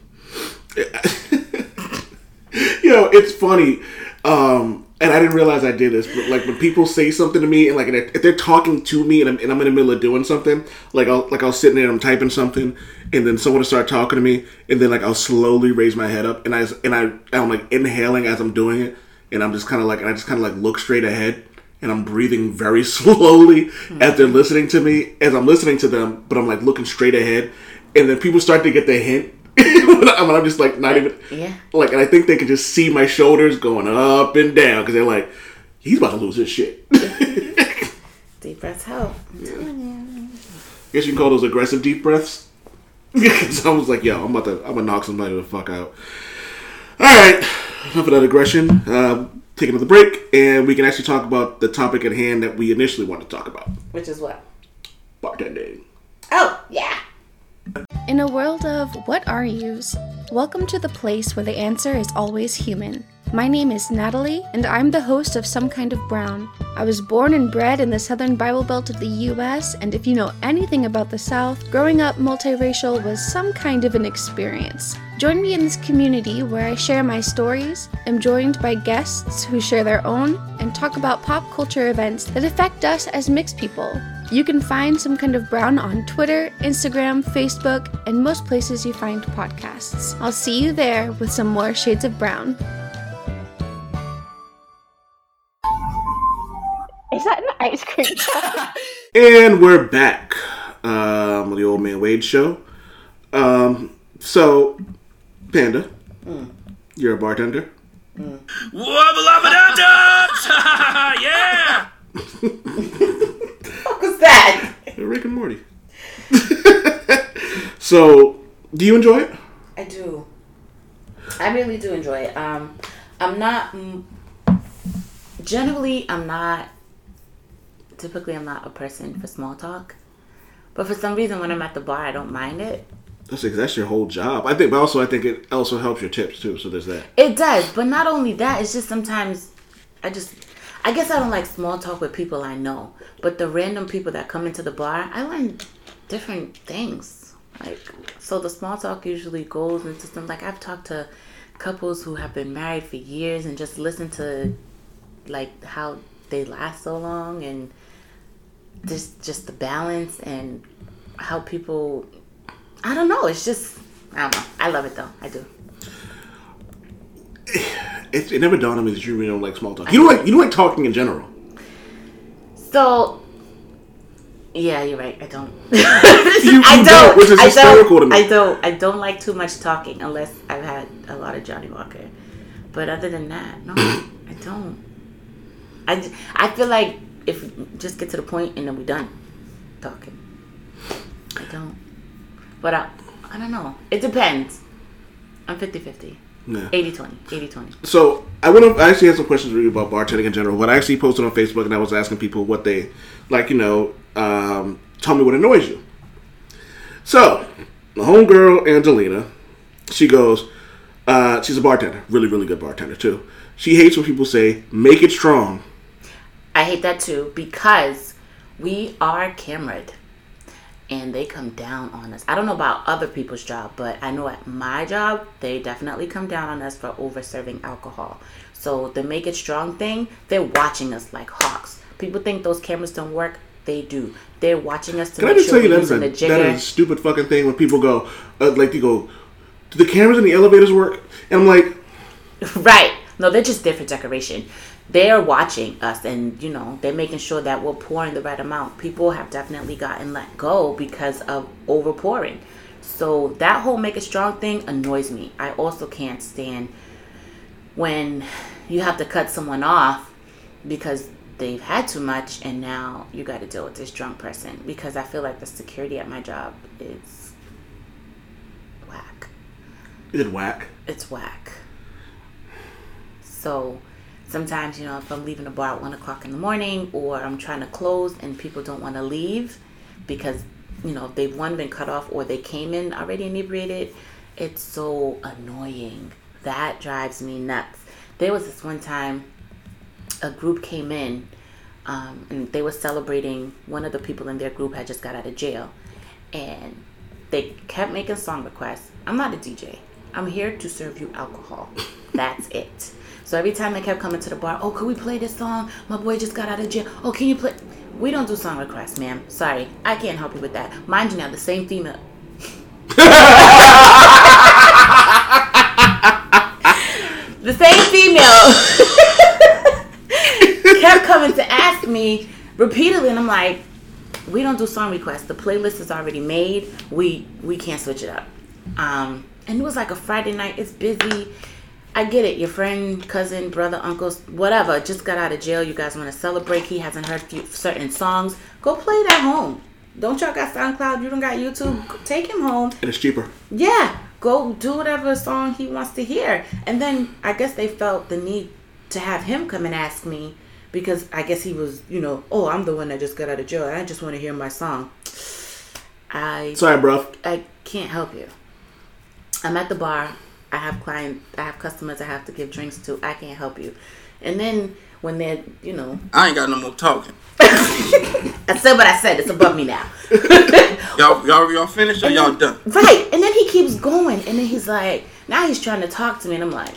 You know, it's funny. Um, and I didn't realize I did this, but like when people say something to me and like if they're talking to me and I'm, and I'm in the middle of doing something, like I'll like I'll sit there and I'm typing something and then someone will start talking to me and then like I'll slowly raise my head up and I and I I'm like inhaling as I'm doing it and I'm just kind of like and I just kind of like look straight ahead and I'm breathing very slowly mm-hmm. as they're listening to me as I'm listening to them, but I'm like looking straight ahead and then people start to get the hint. when I'm just like not even yeah like and I think they can just see my shoulders going up and down because they're like he's about to lose his shit. Deep breaths help. I'm telling you. Guess you can call those aggressive deep breaths. Because I was like, yo, I'm about to I'm gonna knock somebody the fuck out. Alright, enough of that aggression. Uh, take another break and we can actually talk about the topic at hand that we initially wanted to talk about. Which is what? Bartending. Oh, yeah. In a world of what are yous, welcome to the place where the answer is always human. My name is Natalie, and I'm the host of Some Kind of Brown. I was born and bred in the southern Bible Belt of the U S, and if you know anything about the South, growing up multiracial was some kind of an experience. Join me in this community where I share my stories, am joined by guests who share their own, and talk about pop culture events that affect us as mixed people. You can find Some Kind of Brown on Twitter, Instagram, Facebook, and most places you find podcasts. I'll see you there with some more shades of brown. Is that an ice cream truck? And we're back um, on the Old Man Wade show. Um, so, Panda, mm. you're a bartender. Mm. Wubba-lubba-dub-dubs! Yeah! What was that? Rick and Morty. So, do you enjoy it? I do. I really do enjoy it. Um, I'm not. Generally, I'm not. Typically, I'm not a person for small talk. But for some reason, when I'm at the bar, I don't mind it. That's that's your whole job. I think, but also I think it also helps your tips too. So there's that. It does, but not only that. It's just sometimes I just. I guess I don't like small talk with people I know, but the random people that come into the bar, I learn different things. Like, so the small talk usually goes into something like I've talked to couples who have been married for years and just listen to like how they last so long and just just the balance and how people. I don't know. It's just I don't know. I love it though. I do. It, it never dawned on me that you really don't like small talk. You don't like you don't like talking in general. So, yeah, you're right. I don't. you, you I don't, don't, which is I hysterical don't, to me. I don't. I don't like too much talking unless I've had a lot of Johnny Walker. But other than that, no, I don't. I, I feel like if just get to the point and then we're done talking. I don't. But I, I don't know. It depends. I'm fifty-fifty. Yeah. eighty twenty. eighty twenty. So I want to. I actually had some questions for you about bartending in general. But I actually posted on Facebook and I was asking people what they like. You know, um, tell me what annoys you. So the homegirl Angelina, she goes. Uh, she's a bartender, really, really good bartender too. She hates when people say "make it strong." I hate that too because we are cameraed. And they come down on us. I don't know about other people's job, but I know at my job, they definitely come down on us for over serving alcohol. So the Make It Strong thing, they're watching us like hawks. People think those cameras don't work. They do. They're watching us to Can make I just sure tell you we're that's a, using the jigger. that is a stupid fucking thing when people go, uh, like, you go, do the cameras in the elevators work? And I'm like... Right. No, they're just there for decoration. They're watching us, and, you know, they're making sure that we're pouring the right amount. People have definitely gotten let go because of over pouring. So that whole Make It Strong thing annoys me. I also can't stand when you have to cut someone off because they've had too much and now you got to deal with this drunk person, because I feel like the security at my job is whack. Is it whack? It's whack. So sometimes, you know, if I'm leaving the bar at one o'clock in the morning or I'm trying to close and people don't want to leave because, you know, they've one been cut off or they came in already inebriated, it's so annoying. That drives me nuts. There was this one time a group came in um, and they were celebrating. One of the people in their group had just got out of jail, and they kept making song requests. I'm not a D J. I'm here to serve you alcohol. That's it. So every time they kept coming to the bar, oh, could we play this song? My boy just got out of jail. Oh, can you play? We don't do song requests, ma'am. Sorry. I can't help you with that. Mind you now, the same female. The same female kept coming to ask me repeatedly, and I'm like, we don't do song requests. The playlist is already made. We we can't switch it up. Um, and it was like a Friday night. It's busy. I get it. Your friend, cousin, brother, uncles, whatever, just got out of jail. You guys want to celebrate. He hasn't heard few, certain songs. Go play it at home. Don't y'all got SoundCloud? You don't got YouTube? Take him home. And it's cheaper. Yeah. Go do whatever song he wants to hear. And then I guess they felt the need to have him come and ask me because I guess he was, you know, oh, I'm the one that just got out of jail. I just want to hear my song. I Sorry, bro. I can't help you. I'm at the bar. I have clients, I have customers I have to give drinks to. I can't help you. And then when they're, you know. I ain't got no more talking. I said what I said. It's above me now. y'all, y'all, y'all finished or and y'all then, done? Right. And then he keeps going. And then he's like, now he's trying to talk to me. And I'm like,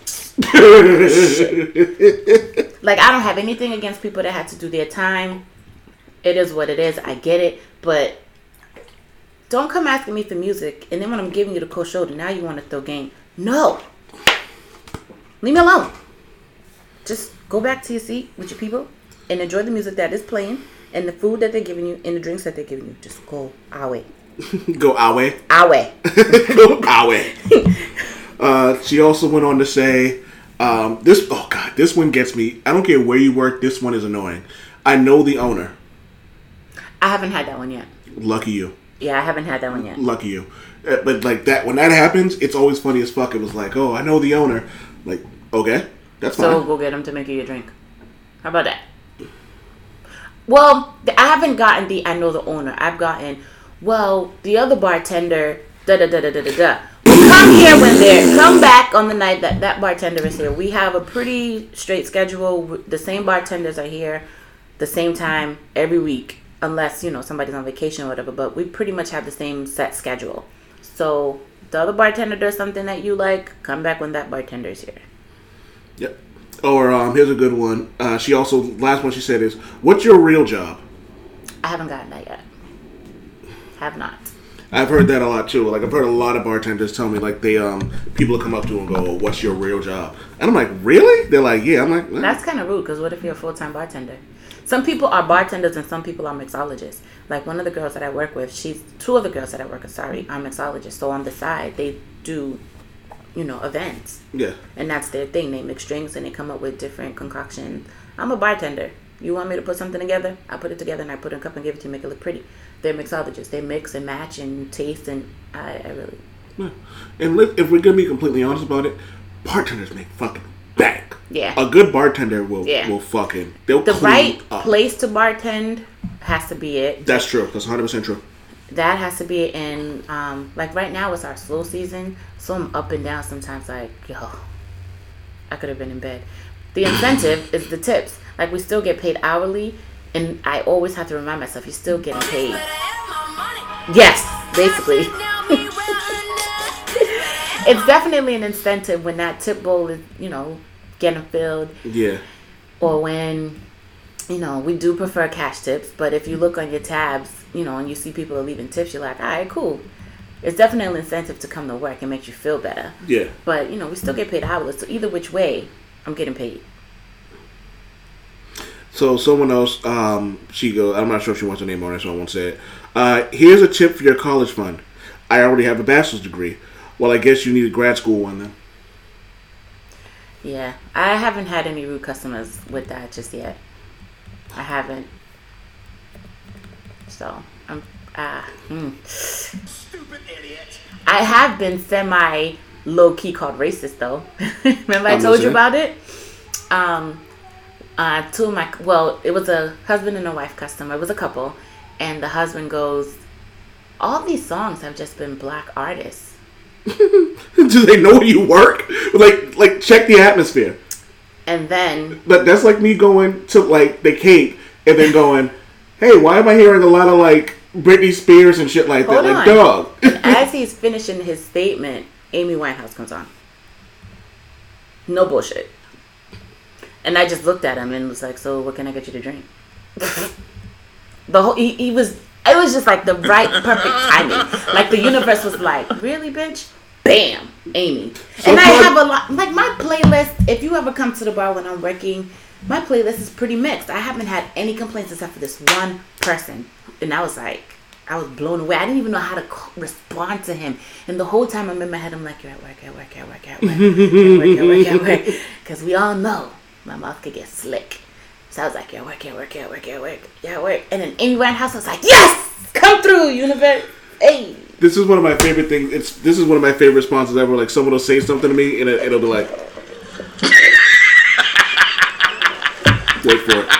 like, I don't have anything against people that had to do their time. It is what it is. I get it. But don't come asking me for music. And then when I'm giving you the cold shoulder, now you want to throw game. No. Leave me alone. Just go back to your seat with your people and enjoy the music that is playing and the food that they're giving you and the drinks that they're giving you. Just go our way. Go our way? Our way. Go our way. Uh, she also went on to say, um, this, oh God, this one gets me. I don't care where you work. This one is annoying. I know the owner. I haven't had that one yet. Lucky you. Yeah, I haven't had that one yet. Lucky you. Uh, But like that, when that happens, it's always funny as fuck. It was like, oh, I know the owner. Like, okay, that's So fine. go get him to make you a drink. How about that? Well, th- I haven't gotten the I know the owner. I've gotten, well, the other bartender, da da da da da da da. Well, come here when they're, come back on the night that that bartender is here. We have a pretty straight schedule. The same bartenders are here the same time every week. Unless, you know, somebody's on vacation or whatever. But we pretty much have the same set schedule. So the other bartender does something that you like, come back when that bartender's here. Yep. Or um, here's a good one. Uh, she also, last one she said is, what's your real job? I haven't gotten that yet. Have not. I've heard that a lot too. Like I've heard a lot of bartenders tell me like they um people come up to them and go, oh, what's your real job? And I'm like, really? They're like, yeah. I'm like, eh. That's kind of rude because what if you're a full-time bartender? Some people are bartenders and some people are mixologists. Like one of the girls that I work with, she's two of the girls that I work with, sorry, are mixologists. So on the side, they do, you know, events. Yeah. And that's their thing. They mix drinks and they come up with different concoctions. I'm a bartender. You want me to put something together? I put it together and I put it in a cup and give it to you, make it look pretty. They're mixologists. They mix and match and taste, and I, I really... Yeah. And li- if we're going to be completely honest about it, bartenders make fucking bank. Yeah. A good bartender will Yeah. will fucking... They'll The clean right up. place to bartend has to be it. That's true. That's one hundred percent true. That has to be it. And, um, like, right now it's our slow season, so I'm up and down sometimes like, yo, I could have been in bed. The incentive is the tips. Like, we still get paid hourly, And I always have to remind myself, you're still getting paid. Yes, basically. It's definitely an incentive when that tip bowl is, you know, getting filled. Yeah. Or when, you know, we do prefer cash tips, but if you look on your tabs, you know, and you see people are leaving tips, you're like, all right, cool. It's definitely an incentive to come to work and makes you feel better. Yeah. But, you know, we still get paid hourly, so either which way, I'm getting paid. So someone else, um, she goes, I'm not sure if she wants her name on it, so I won't say it. Uh, here's a tip for your college fund. I already have a bachelor's degree. Well, I guess you need a grad school one then. Yeah, I haven't had any rude customers with that just yet. I haven't. So, I'm, uh, hmm. Stupid idiot. I have been semi low-key called racist, though. Remember I I'm told you listening. about it? Um... Uh, two of my, well, it was a husband and a wife customer. It was a couple. And the husband goes, all these songs have just been black artists. Do they know where you work? Like, like check the atmosphere. And then... But that's like me going to, like, the Cape and then going, hey, why am I hearing a lot of, like, Britney Spears and shit like that? Hold Like, on. dog. As he's finishing his statement, Amy Winehouse comes on. No bullshit. And I just looked at him and was like, so what can I get you to drink? The whole, he, he was, it was just like the right, perfect timing. Like the universe was like, really, bitch? Bam, Amy. So and I fun. have a lot, like my playlist, if you ever come to the bar when I'm working, my playlist is pretty mixed. I haven't had any complaints except for this one person. And I was like, I was blown away. I didn't even know how to call, respond to him. And the whole time I'm in my head, I'm like, you're at work, at work, at work, at work, at work, at work, at work. Because we all know my mouth could get slick. So I was like, yeah, work, yeah, work, yeah, work, yeah, work, yeah, work. And then Amy Winehouse was like, yes! Come through, universe. Hey. This is one of my favorite things. It's This is one of my favorite responses ever. Like, someone will say something to me, and it, it'll be like... Wait for it.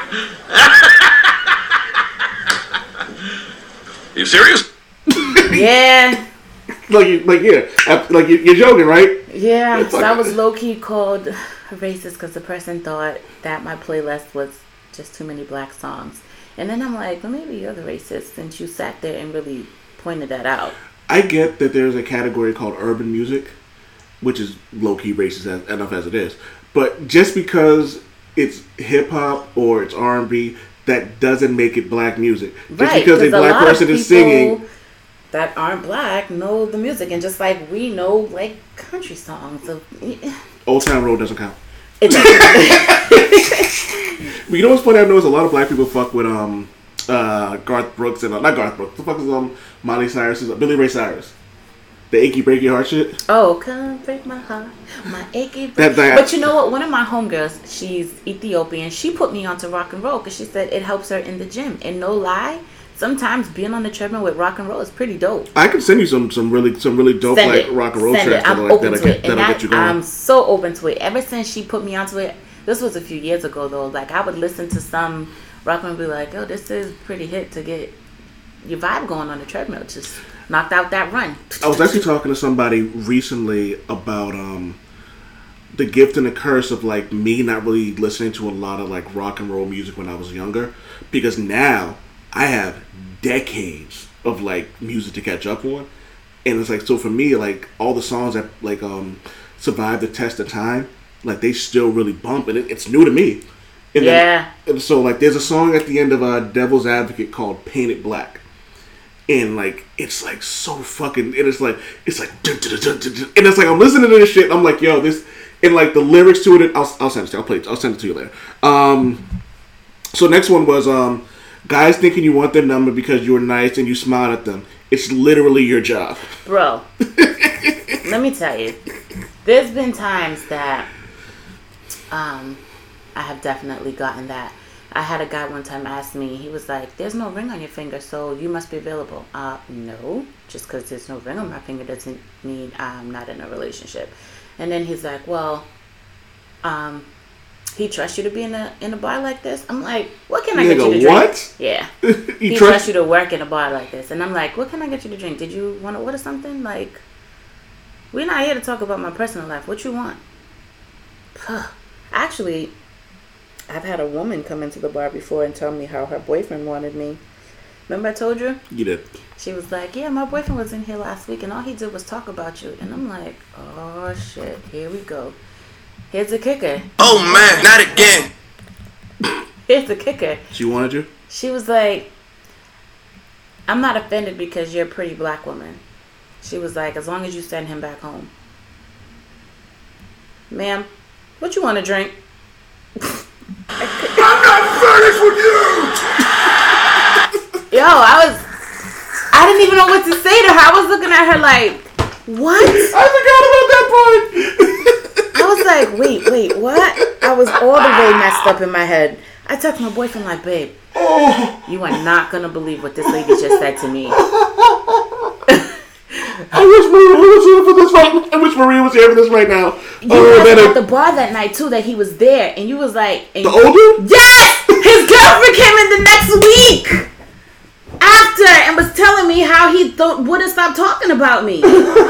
Are you serious? Yeah. Like, you, like yeah. I- Like, you, you're joking, right? Yeah. It's So like- I was low-key called racist because the person thought that my playlist was just too many black songs. And then I'm like, well, maybe you're the racist since you sat there and really pointed that out. I get that there's a category called urban music, which is low-key racist as, enough as it is. But just because it's hip-hop or it's R and B, that doesn't make it black music. Just Right, because a black lot of person is people singing... that aren't black know the music. And just like we know, like, country songs. Of, Old Town Road doesn't count. it doesn't. But you know what's funny? I know is a lot of black people fuck with um uh Garth Brooks and uh, not Garth Brooks. The fuck is um Miley Cyrus? Is Billy Ray Cyrus? The achy breaky heart shit. Oh, come break my heart, my achy. That- that- But you know what? One of my homegirls, she's Ethiopian. She put me onto rock and roll because she said it helps her in the gym. And no lie, sometimes being on the treadmill with rock and roll is pretty dope. I can send you some some really some really dope Send like it. rock and roll Send tracks it. I'm that'll, like, open that'll, to get, it, and that'll I, get you going. I'm so open to it. Ever since she put me onto it, this was a few years ago though. Like I would listen to some rock and be like, "Oh, this is pretty hit to get your vibe going on the treadmill." Just knocked out that run. I was actually talking to somebody recently about um the gift and the curse of like me not really listening to a lot of like rock and roll music when I was younger, because now I have decades of like music to catch up on, and it's like, so for me, like all the songs that like um survived the test of time, like they still really bump, and it, it's new to me. And Yeah. Then, and so like there's a song at the end of uh, Devil's Advocate called "Painted Black." And like it's like so fucking, and it's like it's like dun, dun, dun, dun, dun, and it's like I'm listening to this shit and I'm like, yo, this, and like the lyrics to it, I'll, I'll send it to you. I'll play it. I'll send it to you later. Um, so next one was um, guys thinking you want their number because you were nice and you smiled at them. It's literally your job, Bro, let me tell you, there's been times that um, I have definitely gotten that. I had a guy one time ask me, he was like, there's no ring on your finger, so you must be available. Uh, no, just because there's no ring on my finger doesn't mean I'm not in a relationship. And then he's like, well, um, he trusts you to be in a in a bar like this? I'm like, what can I get you to nigga. drink? What? Yeah. he He trust trusts you to work in a bar like this. And I'm like, what can I get you to drink? Did you want to order something? Like, we're not here to talk about my personal life. What you want? Actually, I've had a woman come into the bar before and tell me how her boyfriend wanted me. Remember I told you? You did. She was like, yeah, my boyfriend was in here last week and all he did was talk about you. And I'm like, oh, shit. Here we go. Here's the kicker. Oh, man, not again. Here's the kicker. She wanted you? She was like, I'm not offended because you're a pretty black woman. She was like, as long as you send him back home. Ma'am, what you want to drink? I'm not finished with you! Yo, I was, I didn't even know what to say to her. I was looking at her like, what? I forgot about that part. I was like, wait, wait, what? I was all the way messed up in my head. I texted my boyfriend like, babe, Oh. you are not going to believe what this lady just said to me. I wish Maria was here for this right I wish Maria was here for this right now. You Oh, was that at it- the bar that night too, that he was there, and you was like, and The you- old dude? Yes! His girlfriend came in the next week after and was telling me how he th- wouldn't stop talking about me.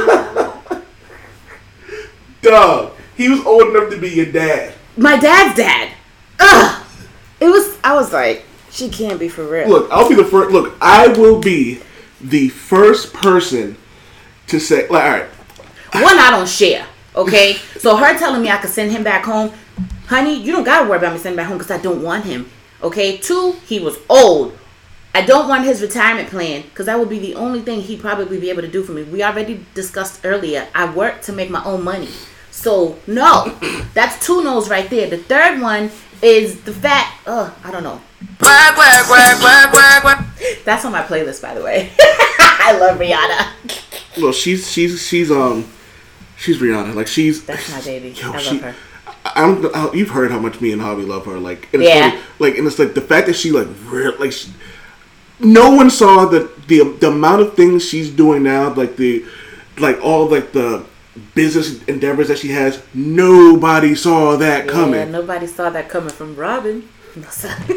Dog. He was old enough to be your dad. My dad's dad. Ugh. It was, I was like, she can't be for real. Look, I'll be the first. Look, I will be the first person to say, like, all right. One, I don't share, okay? So her telling me I could send him back home, honey, you don't gotta worry about me sending back home because I don't want him, okay? Two, he was old. I don't want his retirement plan because that would be the only thing he'd probably be able to do for me. We already discussed earlier, I work to make my own money. So, no. That's two no's right there. The third one is the fact, oh, I don't know. Quack, quack, quack, quack, quack, quack. That's on my playlist, by the way. I love Rihanna. Well, she's she's she's um she's Rihanna. Like she's That's my baby. Yo, I she, love her. I I don't. know- You've heard how much me and Javi love her. Like, and it's Yeah. funny, like, and it's like the fact that she like real like. She, no one saw the, the the amount of things she's doing now. Like the like all like the business endeavors that she has. Nobody saw that Yeah, coming. nobody saw that coming from Robin. No, sorry.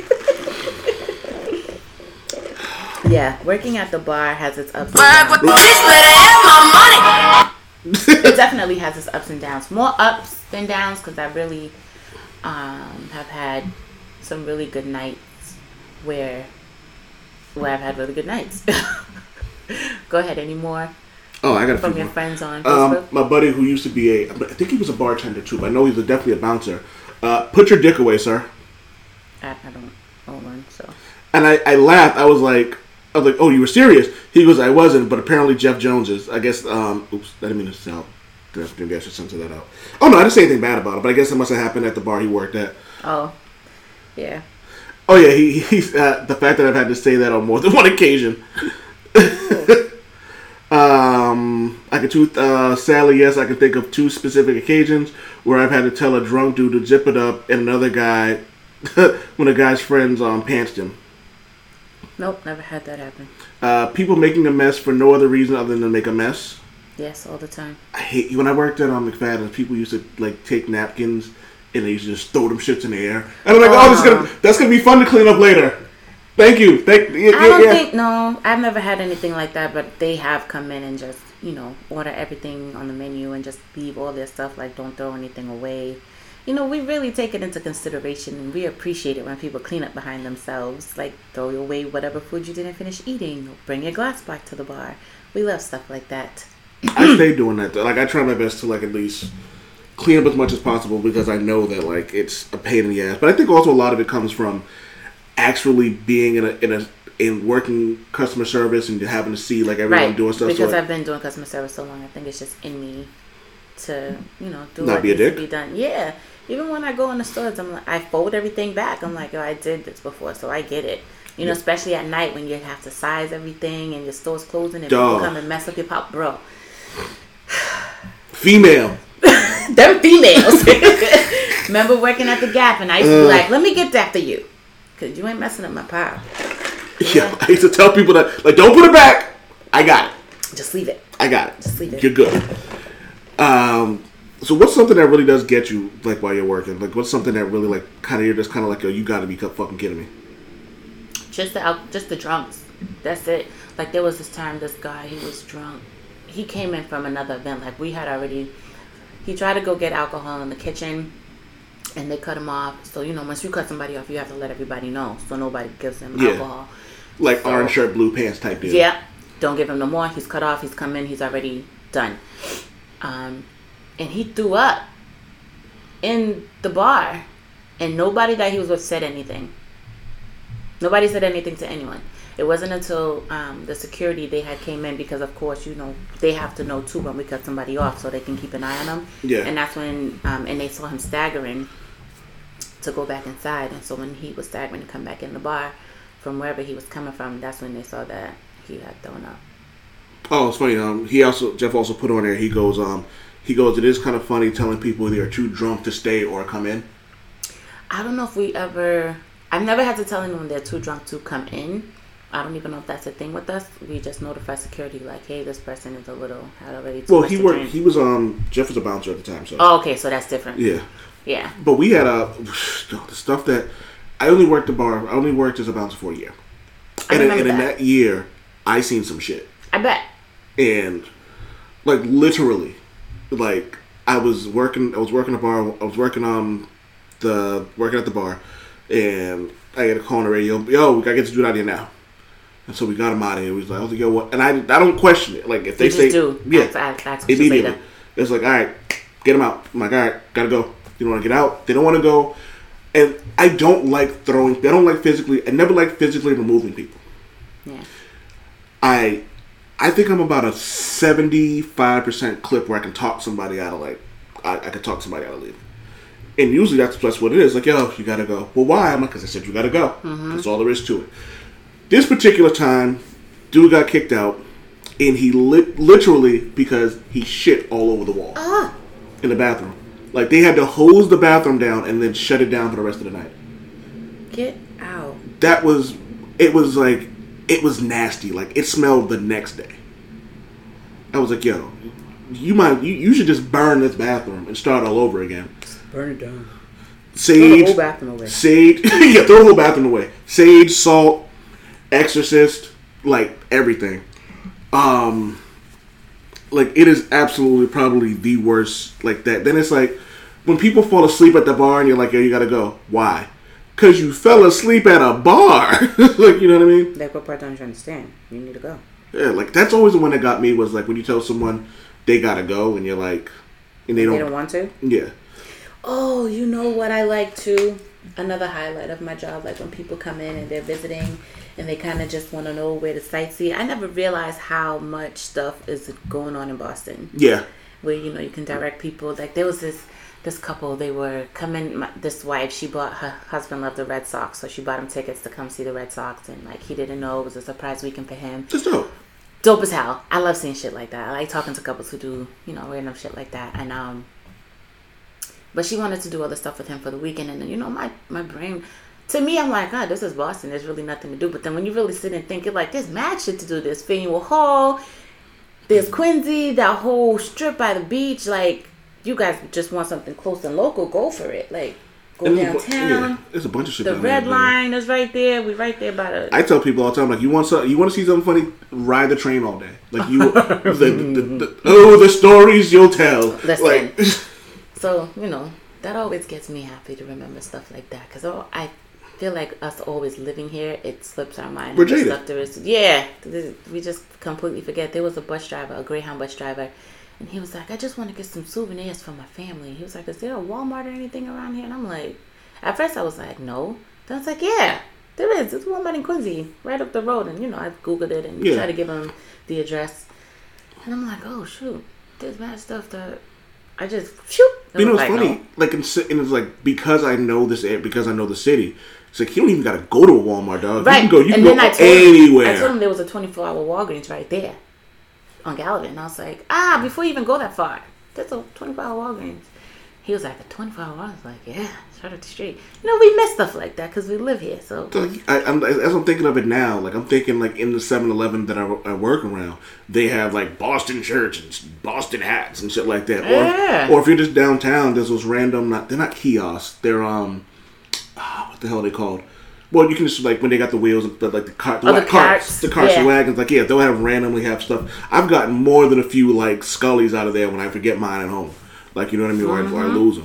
Yeah, working at the bar has its ups and Quack, quack. downs. Bitch, better have my money. It definitely has its ups and downs. More ups than downs because I really um, have had some really good nights where where I've had really good nights. Go ahead, any more Oh, I got a from few your more. friends on Facebook? Um, my buddy who used to be a, I think he was a bartender too, but I know he was definitely a bouncer. Uh, put your dick away, sir. I, I don't own one, so. And I, I laughed. I was like, I was like, oh, you were serious? He goes, I wasn't, but apparently Jeff Jones is. I guess, um, oops, I didn't mean to sound. Maybe I should censor that out. Oh, no, I didn't say anything bad about it, but I guess it must have happened at the bar he worked at. Oh, yeah. Oh, yeah, he, he's, uh, the fact that I've had to say that on more than one occasion. um, I could, two, uh, sadly, yes, I can think of two specific occasions where I've had to tell a drunk dude to zip it up and another guy, when a guy's friends um, pantsed him. Nope, never had that happen. Uh, people making a mess for no other reason other than to make a mess. Yes, all the time. I hate when I worked at um, McFadden's. People used to like take napkins and they used to just throw them shits in the air. And I'm like, oh, this is gonna that's gonna be fun to clean up later. Thank you. Thank. Yeah, I yeah, don't yeah. think, no, I've never had anything like that, but they have come in and just, you know, order everything on the menu and just leave all their stuff, like don't throw anything away. You know, we really take it into consideration and we appreciate it when people clean up behind themselves, like throw away whatever food you didn't finish eating, bring your glass back to the bar. We love stuff like that. I stay doing that though. Like I try my best to like at least clean up as much as possible because I know that like it's a pain in the ass. But I think also a lot of it comes from actually being in a in a in working customer service and having to see like everyone Right, doing stuff. because so, I've been doing customer service so long, I think it's just in me to, you know, do Not what be a needs dick? to be done. Yeah. Even when I go in the stores, I'm like, I fold everything back. I'm like, oh, I did this before, so I get it. You know, especially at night when you have to size everything and your store's closing and Dog. people come and mess up your pop, bro. female. Them females. Remember working at the Gap and I used to be Uh. like, let me get that for you. Because you ain't messing up my pile. Yeah, I used to tell people that like don't put it back. I got it. Just leave it. I got it. Just leave it. You're good. Um, so what's something that really does get you like while you're working? Like what's something that really like kind of you're just kind of like, yo, you got to be fucking kidding me. Just the al- just the drunks. That's it. Like there was this time, this guy, he was drunk. He came in from another event. Like we had already. He tried to go get alcohol in the kitchen, and they cut him off. So, you know, once you cut somebody off, you have to let everybody know so nobody gives him Yeah. alcohol. Like So- orange shirt, blue pants type deal. Yeah. Don't give him no more. He's cut off. He's come in. He's already done. Um, and he threw up in the bar. And nobody that he was with said anything. Nobody said anything to anyone. It wasn't until um, the security they had came in because, of course, you know, they have to know, too, when we cut somebody off so they can keep an eye on them. Yeah. And that's when, um, and they saw him staggering to go back inside. And so when he was staggering to come back in the bar from wherever he was coming from, that's when they saw that he had thrown up. Oh, it's funny. Um, he also Jeff also put on there. He goes, um, he goes. It is kind of funny telling people they are too drunk to stay or come in. I don't know if we ever. I've never had to tell anyone they're too drunk to come in. I don't even know if that's a thing with us. We just notify security, like, hey, this person is a little had already. Too Well, much he to worked. drink. He was um Jeff was a bouncer at the time, so. Oh, okay, so that's different. Yeah. Yeah. But we had a the stuff that I only worked the bar. I only worked as a bouncer for a year, I and, in, remember and in that. that year, I seen some shit. I bet. And like literally, like I was working. I was working the bar. I was working um the working at the bar, and I get a call on the radio. Yo, we gotta get this dude out of here now. And so we got him out of here. We was like, I was like, yo, what? And I, I don't question it. Like if they You say, just do. yeah, That's, that's what you immediately. say It's like, all right, get him out. I'm like, all right, gotta go. You don't want to get out. They don't want to go. And I don't like throwing. I don't like physically. I never like physically removing people. Yeah. I, I think I'm about a seventy-five percent clip where I can talk somebody out of like, I, I can talk somebody out of leaving. And usually that's that's what it is. Like, yo, you gotta go. Well, why? I'm like, because I said you gotta go. Mm-hmm. That's all there is to it. This particular time, dude got kicked out, and he lit literally because he shit all over the wall Ah. in the bathroom. Like they had to hose the bathroom down and then shut it down for the rest of the night. Get out. That was, it was like, it was nasty. Like it smelled the next day. I was like, yo, you might, you, you should just burn this bathroom and start all over again. Burn it down. Sage, Throw the whole bathroom away. Sage, yeah, throw the whole bathroom away. Sage, salt, Exorcist, like everything. Um, like it is absolutely probably the worst. Like that. Then it's like when people fall asleep at the bar and you're like, yo, you gotta go. Why? Because you fell asleep at a bar. Like, you know what I mean? Like, what part don't you understand? You need to go. Yeah, like that's always the one that got me was like when you tell someone they gotta go and you're like, and they don't, They don't want to? Yeah. Oh, you know what I like too? Another highlight of my job, like when people come in and they're visiting and they kind of just want to know where to sightsee. I never realized how much stuff is going on in Boston. Yeah. Where, you know, you can direct people. Like there was this this couple, they were coming, my, this wife, she bought, her husband loved the Red Sox, so she bought him tickets to come see the Red Sox, and like he didn't know, it was a surprise weekend for him. Just dope. Dope as hell. I love seeing shit like that. I like talking to couples who do, you know, random shit like that. And um but she wanted to do other stuff with him for the weekend, and then, you know, my my brain, to me, I'm like, God, this is Boston, there's really nothing to do. But then when you really sit and think, you're like, there's mad shit to do. There's Faneuil Hall, there's Quincy, that whole strip by the beach. Like, you guys just want something close and local, go for it. Like, go And there's a bu- downtown. yeah, there's a bunch of shit The down Red there, Line is right there. We right there by the. I tell people all the time, like, you want some, you want to see something funny? Ride the train all day. Like you, the, the, the, oh, the stories you'll tell. Listen. Like, So, you know, that always gets me happy to remember stuff like that. Because I feel like us always living here, it slips our mind. We're the jaded. Stuff there is. Yeah. We just completely forget. There was a bus driver, a Greyhound bus driver. And he was like, I just want to get some souvenirs for my family. He was like, is there a Walmart or anything around here? And I'm like, at first I was like, no. Then I was like, yeah, there is. It's Walmart in Quincy, right up the road. And, you know, I Googled it and Yeah. tried to give him the address. And I'm like, oh, shoot. There's mad stuff that I just, shoot. you know, it's like, funny. no. Like, in, ci- and it's like because I know this, area, because I know the city. It's like you don't even gotta go to a Walmart, dog. Right. You can go. You can and go then I told anywhere. Him, I told him there was a twenty-four hour Walgreens right there on Gallivan. And I was like, ah, before you even go that far, there's a twenty-four hour Walgreens. He was like, a twenty-four hour? I was like, yeah, it's right up the street. You know, we miss stuff like that because we live here. So, So, like, I, I'm, as I'm thinking of it now, like I'm thinking like in the seven eleven that I, I work around, they have like Boston shirts and Boston hats and shit like that. Yeah. Or, or if you're just downtown, there's those random, not they're not kiosks, they're um, ah, what the hell are they called? Well, you can just like when they got the wheels, the, like the cart, the, Oh, the carts, carts. the carts Yeah. and wagons. Like yeah, they'll have randomly have stuff. I've gotten more than a few like Scullies out of there when I forget mine at home. Like you know what I mean, or, or I lose them.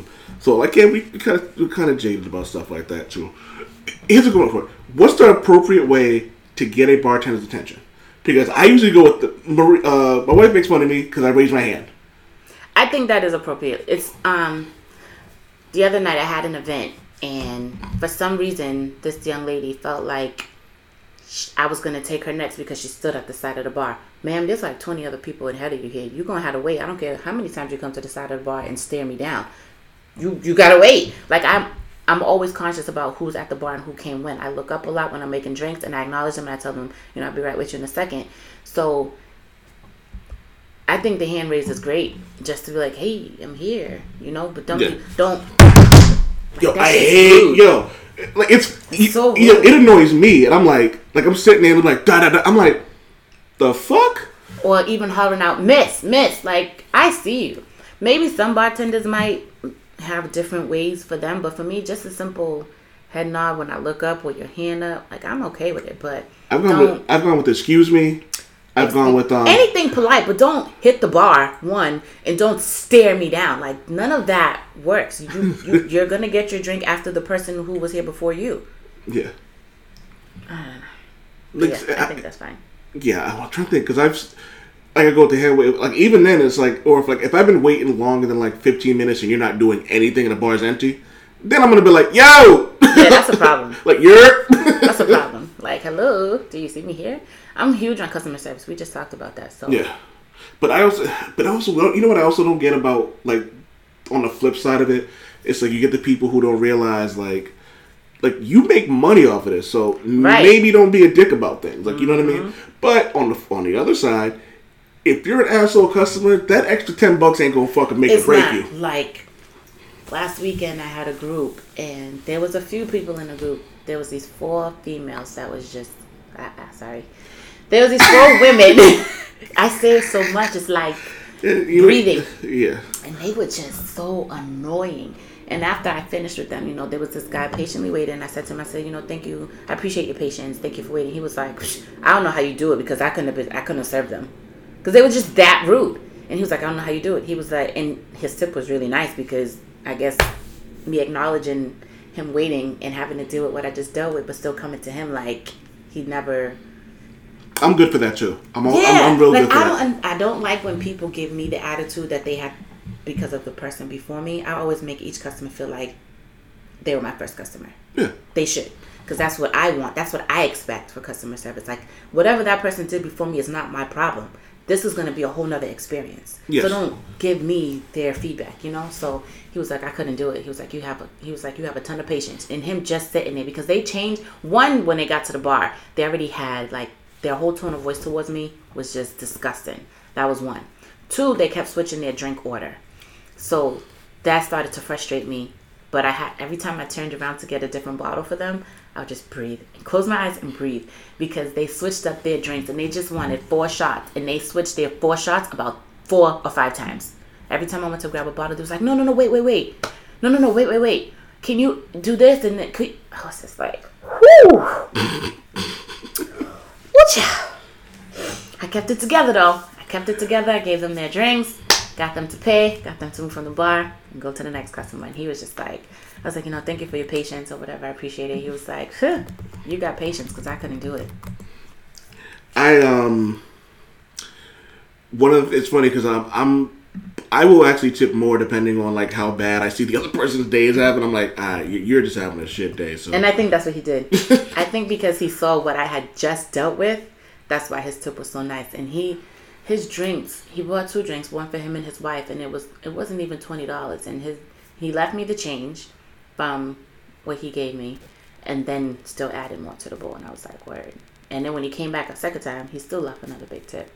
So like, yeah, we kind of we kind of jaded about stuff like that too. Here's a good one for it. What's the appropriate way to get a bartender's attention? Because I usually go with the Marie, uh, my wife makes fun of me because I raise my hand. I think that is appropriate. It's um, the other night I had an event, and for some reason, this young lady felt like I was going to take her next because she stood at the side of the bar. Ma'am, there's like twenty other people ahead of you here. You're going to have to wait. I don't care how many times you come to the side of the bar and stare me down. You you got to wait. Like, I'm I'm always conscious about who's at the bar and who came when. I look up a lot when I'm making drinks, and I acknowledge them, and I tell them, you know, I'll be right with you in a second. So I think the hand raise is great, just to be like, hey, I'm here, you know, but don't, Yeah. don't. Yo, Like, I that shit's hate, rude. yo, like it's, It's so you know, rude. it annoys me, and I'm like, like I'm sitting there and I'm like, da da da. I'm like, the fuck? Or even hollering out, miss, miss, like, I see you. Maybe some bartenders might have different ways for them, but for me, just a simple head nod when I look up with your hand up, like, I'm okay with it, but I've gone don't, with, I've gone with excuse me. I've gone with um. anything polite, but don't hit the bar, one, and don't stare me down. Like, none of that works. You, you, you're going to get your drink after the person who was here before you. Yeah. Uh, Like, yeah, I think that's fine. Yeah, I'm trying to think because I've like I go with the hand wave. Like even then, it's like, or if like if I've been waiting longer than like fifteen minutes and you're not doing anything and the bar's empty, then I'm gonna be like, yo. Yeah, that's a problem. Like you're. That's a problem. Like, hello, do you see me here? I'm huge on customer service. We just talked about that. So Yeah, but I also, but I also, you know what I also don't get about like on the flip side of it, it's like you get the people who don't realize like. Like, you make money off of this, so Right. maybe don't be a dick about things. Like, you know what I Mm-hmm. mean? But on the on the other side, if you're an asshole customer, that extra ten bucks ain't gonna fucking make it's or break not you. like last weekend I had a group, and there was a few people in the group. There was these four females that was just, ah, ah, sorry. There was these four women. I say it so much, it's like You- breathing. Yeah. And they were just so annoying. And after I finished with them, you know, there was this guy patiently waiting. And I said to him, I said, you know, thank you. I appreciate your patience. Thank you for waiting. He was like, I don't know how you do it because I couldn't have been, I couldn't have served them. Because they were just that rude. And he was like, I don't know how you do it. He was like, and his tip was really nice because I guess me acknowledging him waiting and having to deal with what I just dealt with, but still coming to him like he never... I'm good for that, too. I'm, all, Yeah, I'm, I'm real like good for I that. don't, I don't like when people give me the attitude that they had because of the person before me. I always make each customer feel like they were my first customer. Yeah. They should, because that's what I want. That's what I expect for customer service. Like, whatever that person did before me is not my problem. This is going to be a whole nother experience. Yes. So don't give me their feedback, you know? So he was like, I couldn't do it. He was like, you have a, he was like, you have a ton of patience. And him just sitting there, because they changed. One, when they got to the bar, they already had, like, their whole tone of voice towards me was just disgusting. That was one. Two, they kept switching their drink order. So that started to frustrate me. But I had, every time I turned around to get a different bottle for them, I would just breathe. Close my eyes and breathe. Because they switched up their drinks and they just wanted four shots. And they switched their four shots about four or five times. Every time I went to grab a bottle, they was like, no, no, no, wait, wait, wait. No, no, no, wait, wait, wait. Can you do this? And then, could you? I was just like, whoo. Woocha. I kept it together, though. I kept it together. I gave them their drinks. Got them to pay, got them to move from the bar and go to the next customer. And he was just like, I was like, you know, thank you for your patience or whatever. I appreciate it. He was like, huh, you got patience because I couldn't do it. I, um, one of, it's funny because I'm, I'm, I will actually tip more depending on like how bad I see the other person's day is having. I'm like, ah, you're just having a shit day. So. And I think that's what he did. I think because he saw what I had just dealt with, that's why his tip was so nice. And he, his drinks, he bought two drinks, one for him and his wife, and it was it wasn't even twenty dollars. And his he left me the change from what he gave me, and then still added more to the bowl. And I was like, word. And then when he came back a second time, he still left another big tip.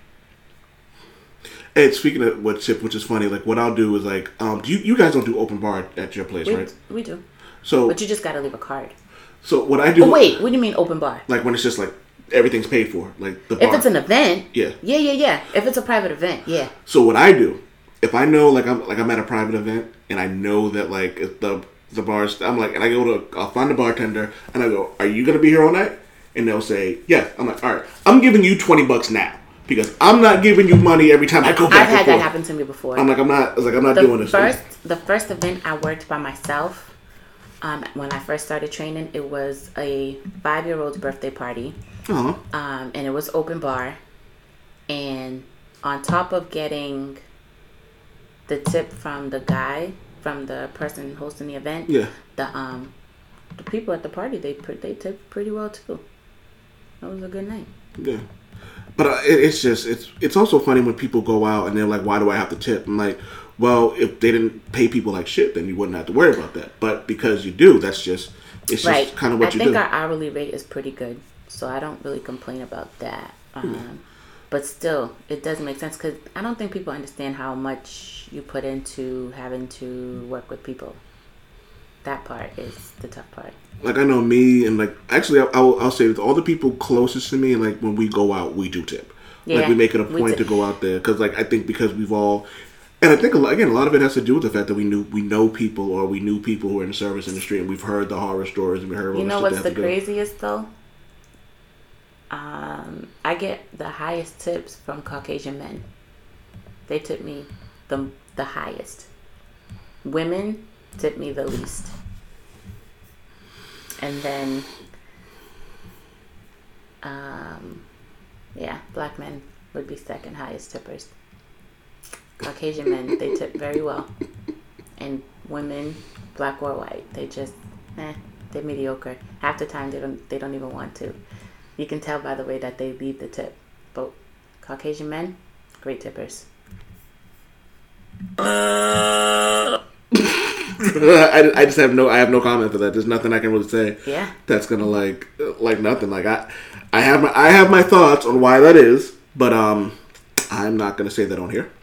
And speaking of what tip, which is funny, like what I'll do is like, um, do you you guys don't do open bar at your place, We, right? we do, So, but you just gotta leave a card. so what I do? Oh wait, what do you mean open bar? Like when it's just like everything's paid for, like the bar. If it's an event, Yeah. yeah, yeah, yeah. If it's a private event, yeah. So what I do, if I know like I'm like I'm at a private event and I know that like if the the bars, I'm like, and I go to I'll find the bartender and I go, are you gonna be here all night? And they'll say, yeah. I'm like, all right, I'm giving you twenty bucks now. Because I'm not giving you money every time I go back I've had and that forth. happen to me before. I'm like, I'm not. I was like, I'm not the doing this. First, the first event I worked by myself. Um, when I first started training, it was a five-year-old's birthday party, uh-huh. um, and it was open bar. And on top of getting the tip from the guy, from the person hosting the event, yeah, the um, the people at the party they they tipped pretty well too. That was a good night. Yeah. But uh, it, it's just, it's it's also funny when people go out and they're like, why do I have to tip? I'm like, well, if they didn't pay people like shit, then you wouldn't have to worry about that. But because you do, that's just, it's right. just kind of what I you do. I think do. our hourly rate is pretty good, so I don't really complain about that. Um, Yeah. But still, it doesn't make sense because I don't think people understand how much you put into having to work with people. That part is the tough part. Like, I know me, and like, actually, I, I'll, I'll say this, all the people closest to me, like, when we go out, we do tip. Yeah, like, we make it a we point t- to go out there. Because, like, I think because we've all, and I think, a lot, again, a lot of it has to do with the fact that we knew, we know people, or we knew people who are in the service industry, and we've heard the horror stories, and we heard all You the know stuff what's they the have to do. craziest, though? Um, I get the highest tips from Caucasian men. They tip me the the highest. Women tip me the least. And then, um, yeah, black men would be second highest tippers. Caucasian men, they tip very well. And women, black or white, they just, eh, they're mediocre. Half the time they don't they don't even want to. You can tell by the way that they leave the tip. But Caucasian men, great tippers. I, I just have no I have no comment for that. There's nothing I can really say. Yeah. That's gonna like like nothing. Like I I have my I have my thoughts on why that is, but um I'm not gonna say that on here.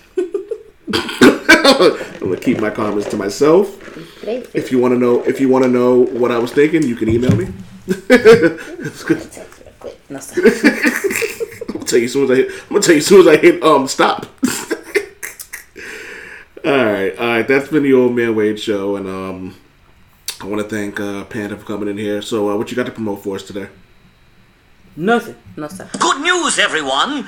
I'm gonna keep my comments to myself. If you want to know if you want to know what I was thinking, you can email me. It's good. No, stop. I'm gonna tell you as soon as I hit. I'm gonna tell you as soon as I hit um stop. All right, all right. That's been the Old Man Wade show, and um, I want to thank uh, Panda for coming in here. So, uh, what you got to promote for us today? Nothing. No stuff. Good news, everyone!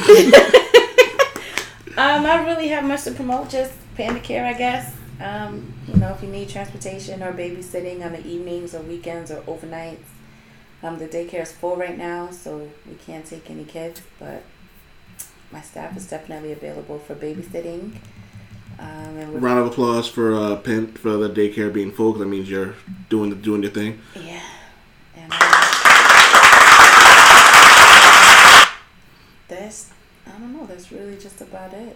Um, I really have much to promote. Just Panda Care, I guess. Um, you know, if you need transportation or babysitting on the evenings or weekends or overnights. Um, the daycare is full right now, so we can't take any kids. But my staff is definitely available for babysitting. Um, and Round of applause for uh, Pen for the daycare being full. 'Cause that means you're doing the doing your thing. Yeah. And, uh, that's I don't know. That's really just about it.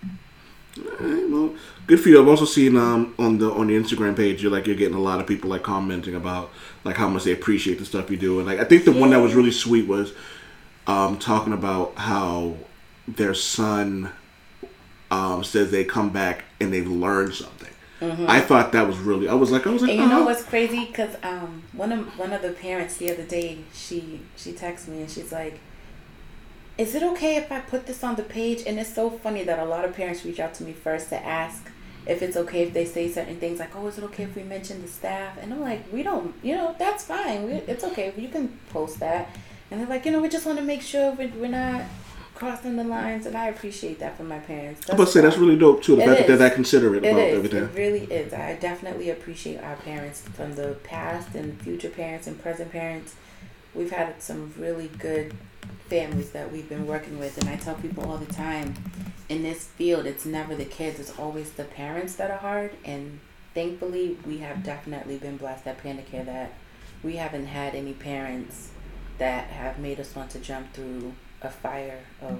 All right, well, good for you. I've also seen um on the on the Instagram page, you're like you're getting a lot of people like commenting about like how much they appreciate the stuff you do, and like I think the one that was really sweet was um talking about how their son um says they come back and they've learned something. Mm-hmm. I thought that was really. I was like, I was like, and you oh. know what's crazy? Because um one of one of the parents the other day, she she texted me and she's like, is it okay if I put this on the page? And it's so funny that a lot of parents reach out to me first to ask if it's okay if they say certain things like, oh, is it okay if we mention the staff? And I'm like, we don't, you know, that's fine. We, it's okay. You can post that. And they're like, you know, we just want to make sure we're, we're not crossing the lines. And I appreciate that from my parents. That's I was about to say, that's really dope, too. The it fact is. that they're that considerate It about is. everything. It really is. I definitely appreciate our parents from the past and future parents and present parents. We've had some really good families that we've been working with, and I tell people all the time, in this field, it's never the kids, it's always the parents that are hard, and thankfully, we have definitely been blessed at Panda Care that we haven't had any parents that have made us want to jump through a fire of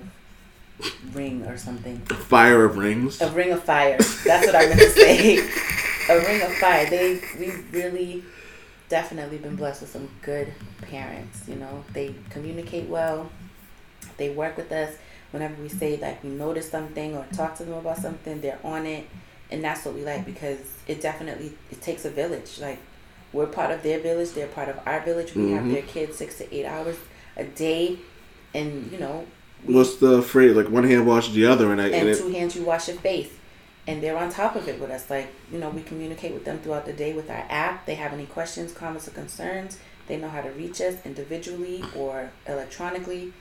ring or something. Fire of rings? A ring of fire. That's what I meant to say. A ring of fire. They, we've really definitely been blessed with some good parents. You know, they communicate well. They work with us. Whenever we say like we notice something or talk to them about something, they're on it, and that's what we like because it definitely it takes a village. Like we're part of their village, they're part of our village. We mm-hmm. have their kids six to eight hours a day, and you know. We, What's the phrase? Like one hand washes the other, and, I, and, and two it, hands you wash your face. And they're on top of it with us. Like, you know, we communicate with them throughout the day with our app. They have any questions, comments, or concerns. They know how to reach us individually or electronically.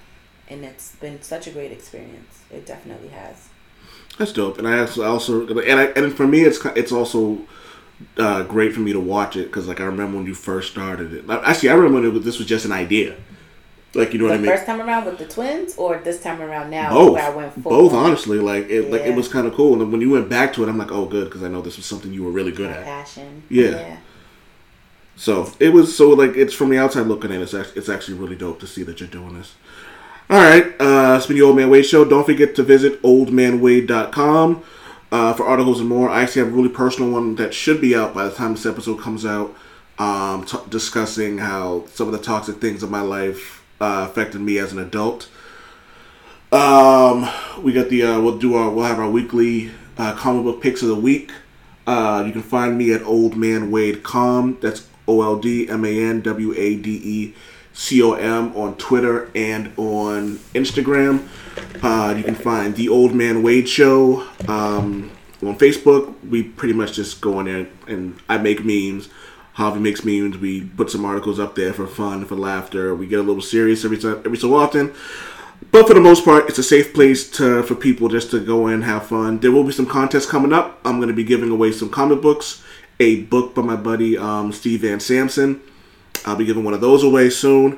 and it's been such a great experience. It definitely has. That's dope. And I also, also and I, and for me, it's it's also uh, great for me to watch it because like I remember when you first started it. Actually, I remember when it was, this was just an idea. Like, you know the what I mean? First time around with the twins, or this time around now both. where I went full Both, on? honestly. Like it, Yeah. like it was kind of cool. And when you went back to it, I'm like, oh, good, because I know this was something you were really good My at. passion. Yeah. yeah. So it was so like it's from the outside looking in. It's actually, it's actually really dope to see that you're doing this. All right, uh, it's been the Old Man Wade Show. Don't forget to visit old man wade dot com uh, for articles and more. I actually have a really personal one that should be out by the time this episode comes out, um, t- discussing how some of the toxic things of my life uh, affected me as an adult. Um, we got the uh, we'll do our we'll have our weekly uh, comic book picks of the week. Uh, you can find me at Old Man Wade Com. That's O L D M A N W A D E C O M on Twitter and on Instagram. Uh, you can find The Old Man Wade Show um, on Facebook. We pretty much just go on there and I make memes. Javi makes memes. We put some articles up there for fun, for laughter. We get a little serious every time, every so often. But for the most part, it's a safe place to for people just to go in and have fun. There will be some contests coming up. I'm going to be giving away some comic books. A book by my buddy um, Steve Van Samson. I'll be giving one of those away soon.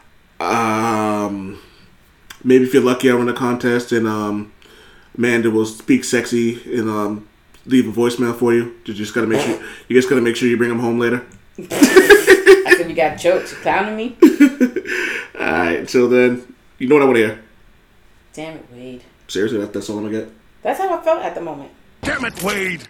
Um, maybe if you're lucky, I'll run a contest and um, Amanda will speak sexy and um, leave a voicemail for you. You just gotta make sure you just gotta make sure you bring them home later. I said you got jokes. You clowning me? All right. Until then, you know what I want to hear. Damn it, Wade. Seriously, that, that's all I'm gonna get. That's how I felt at the moment. Damn it, Wade!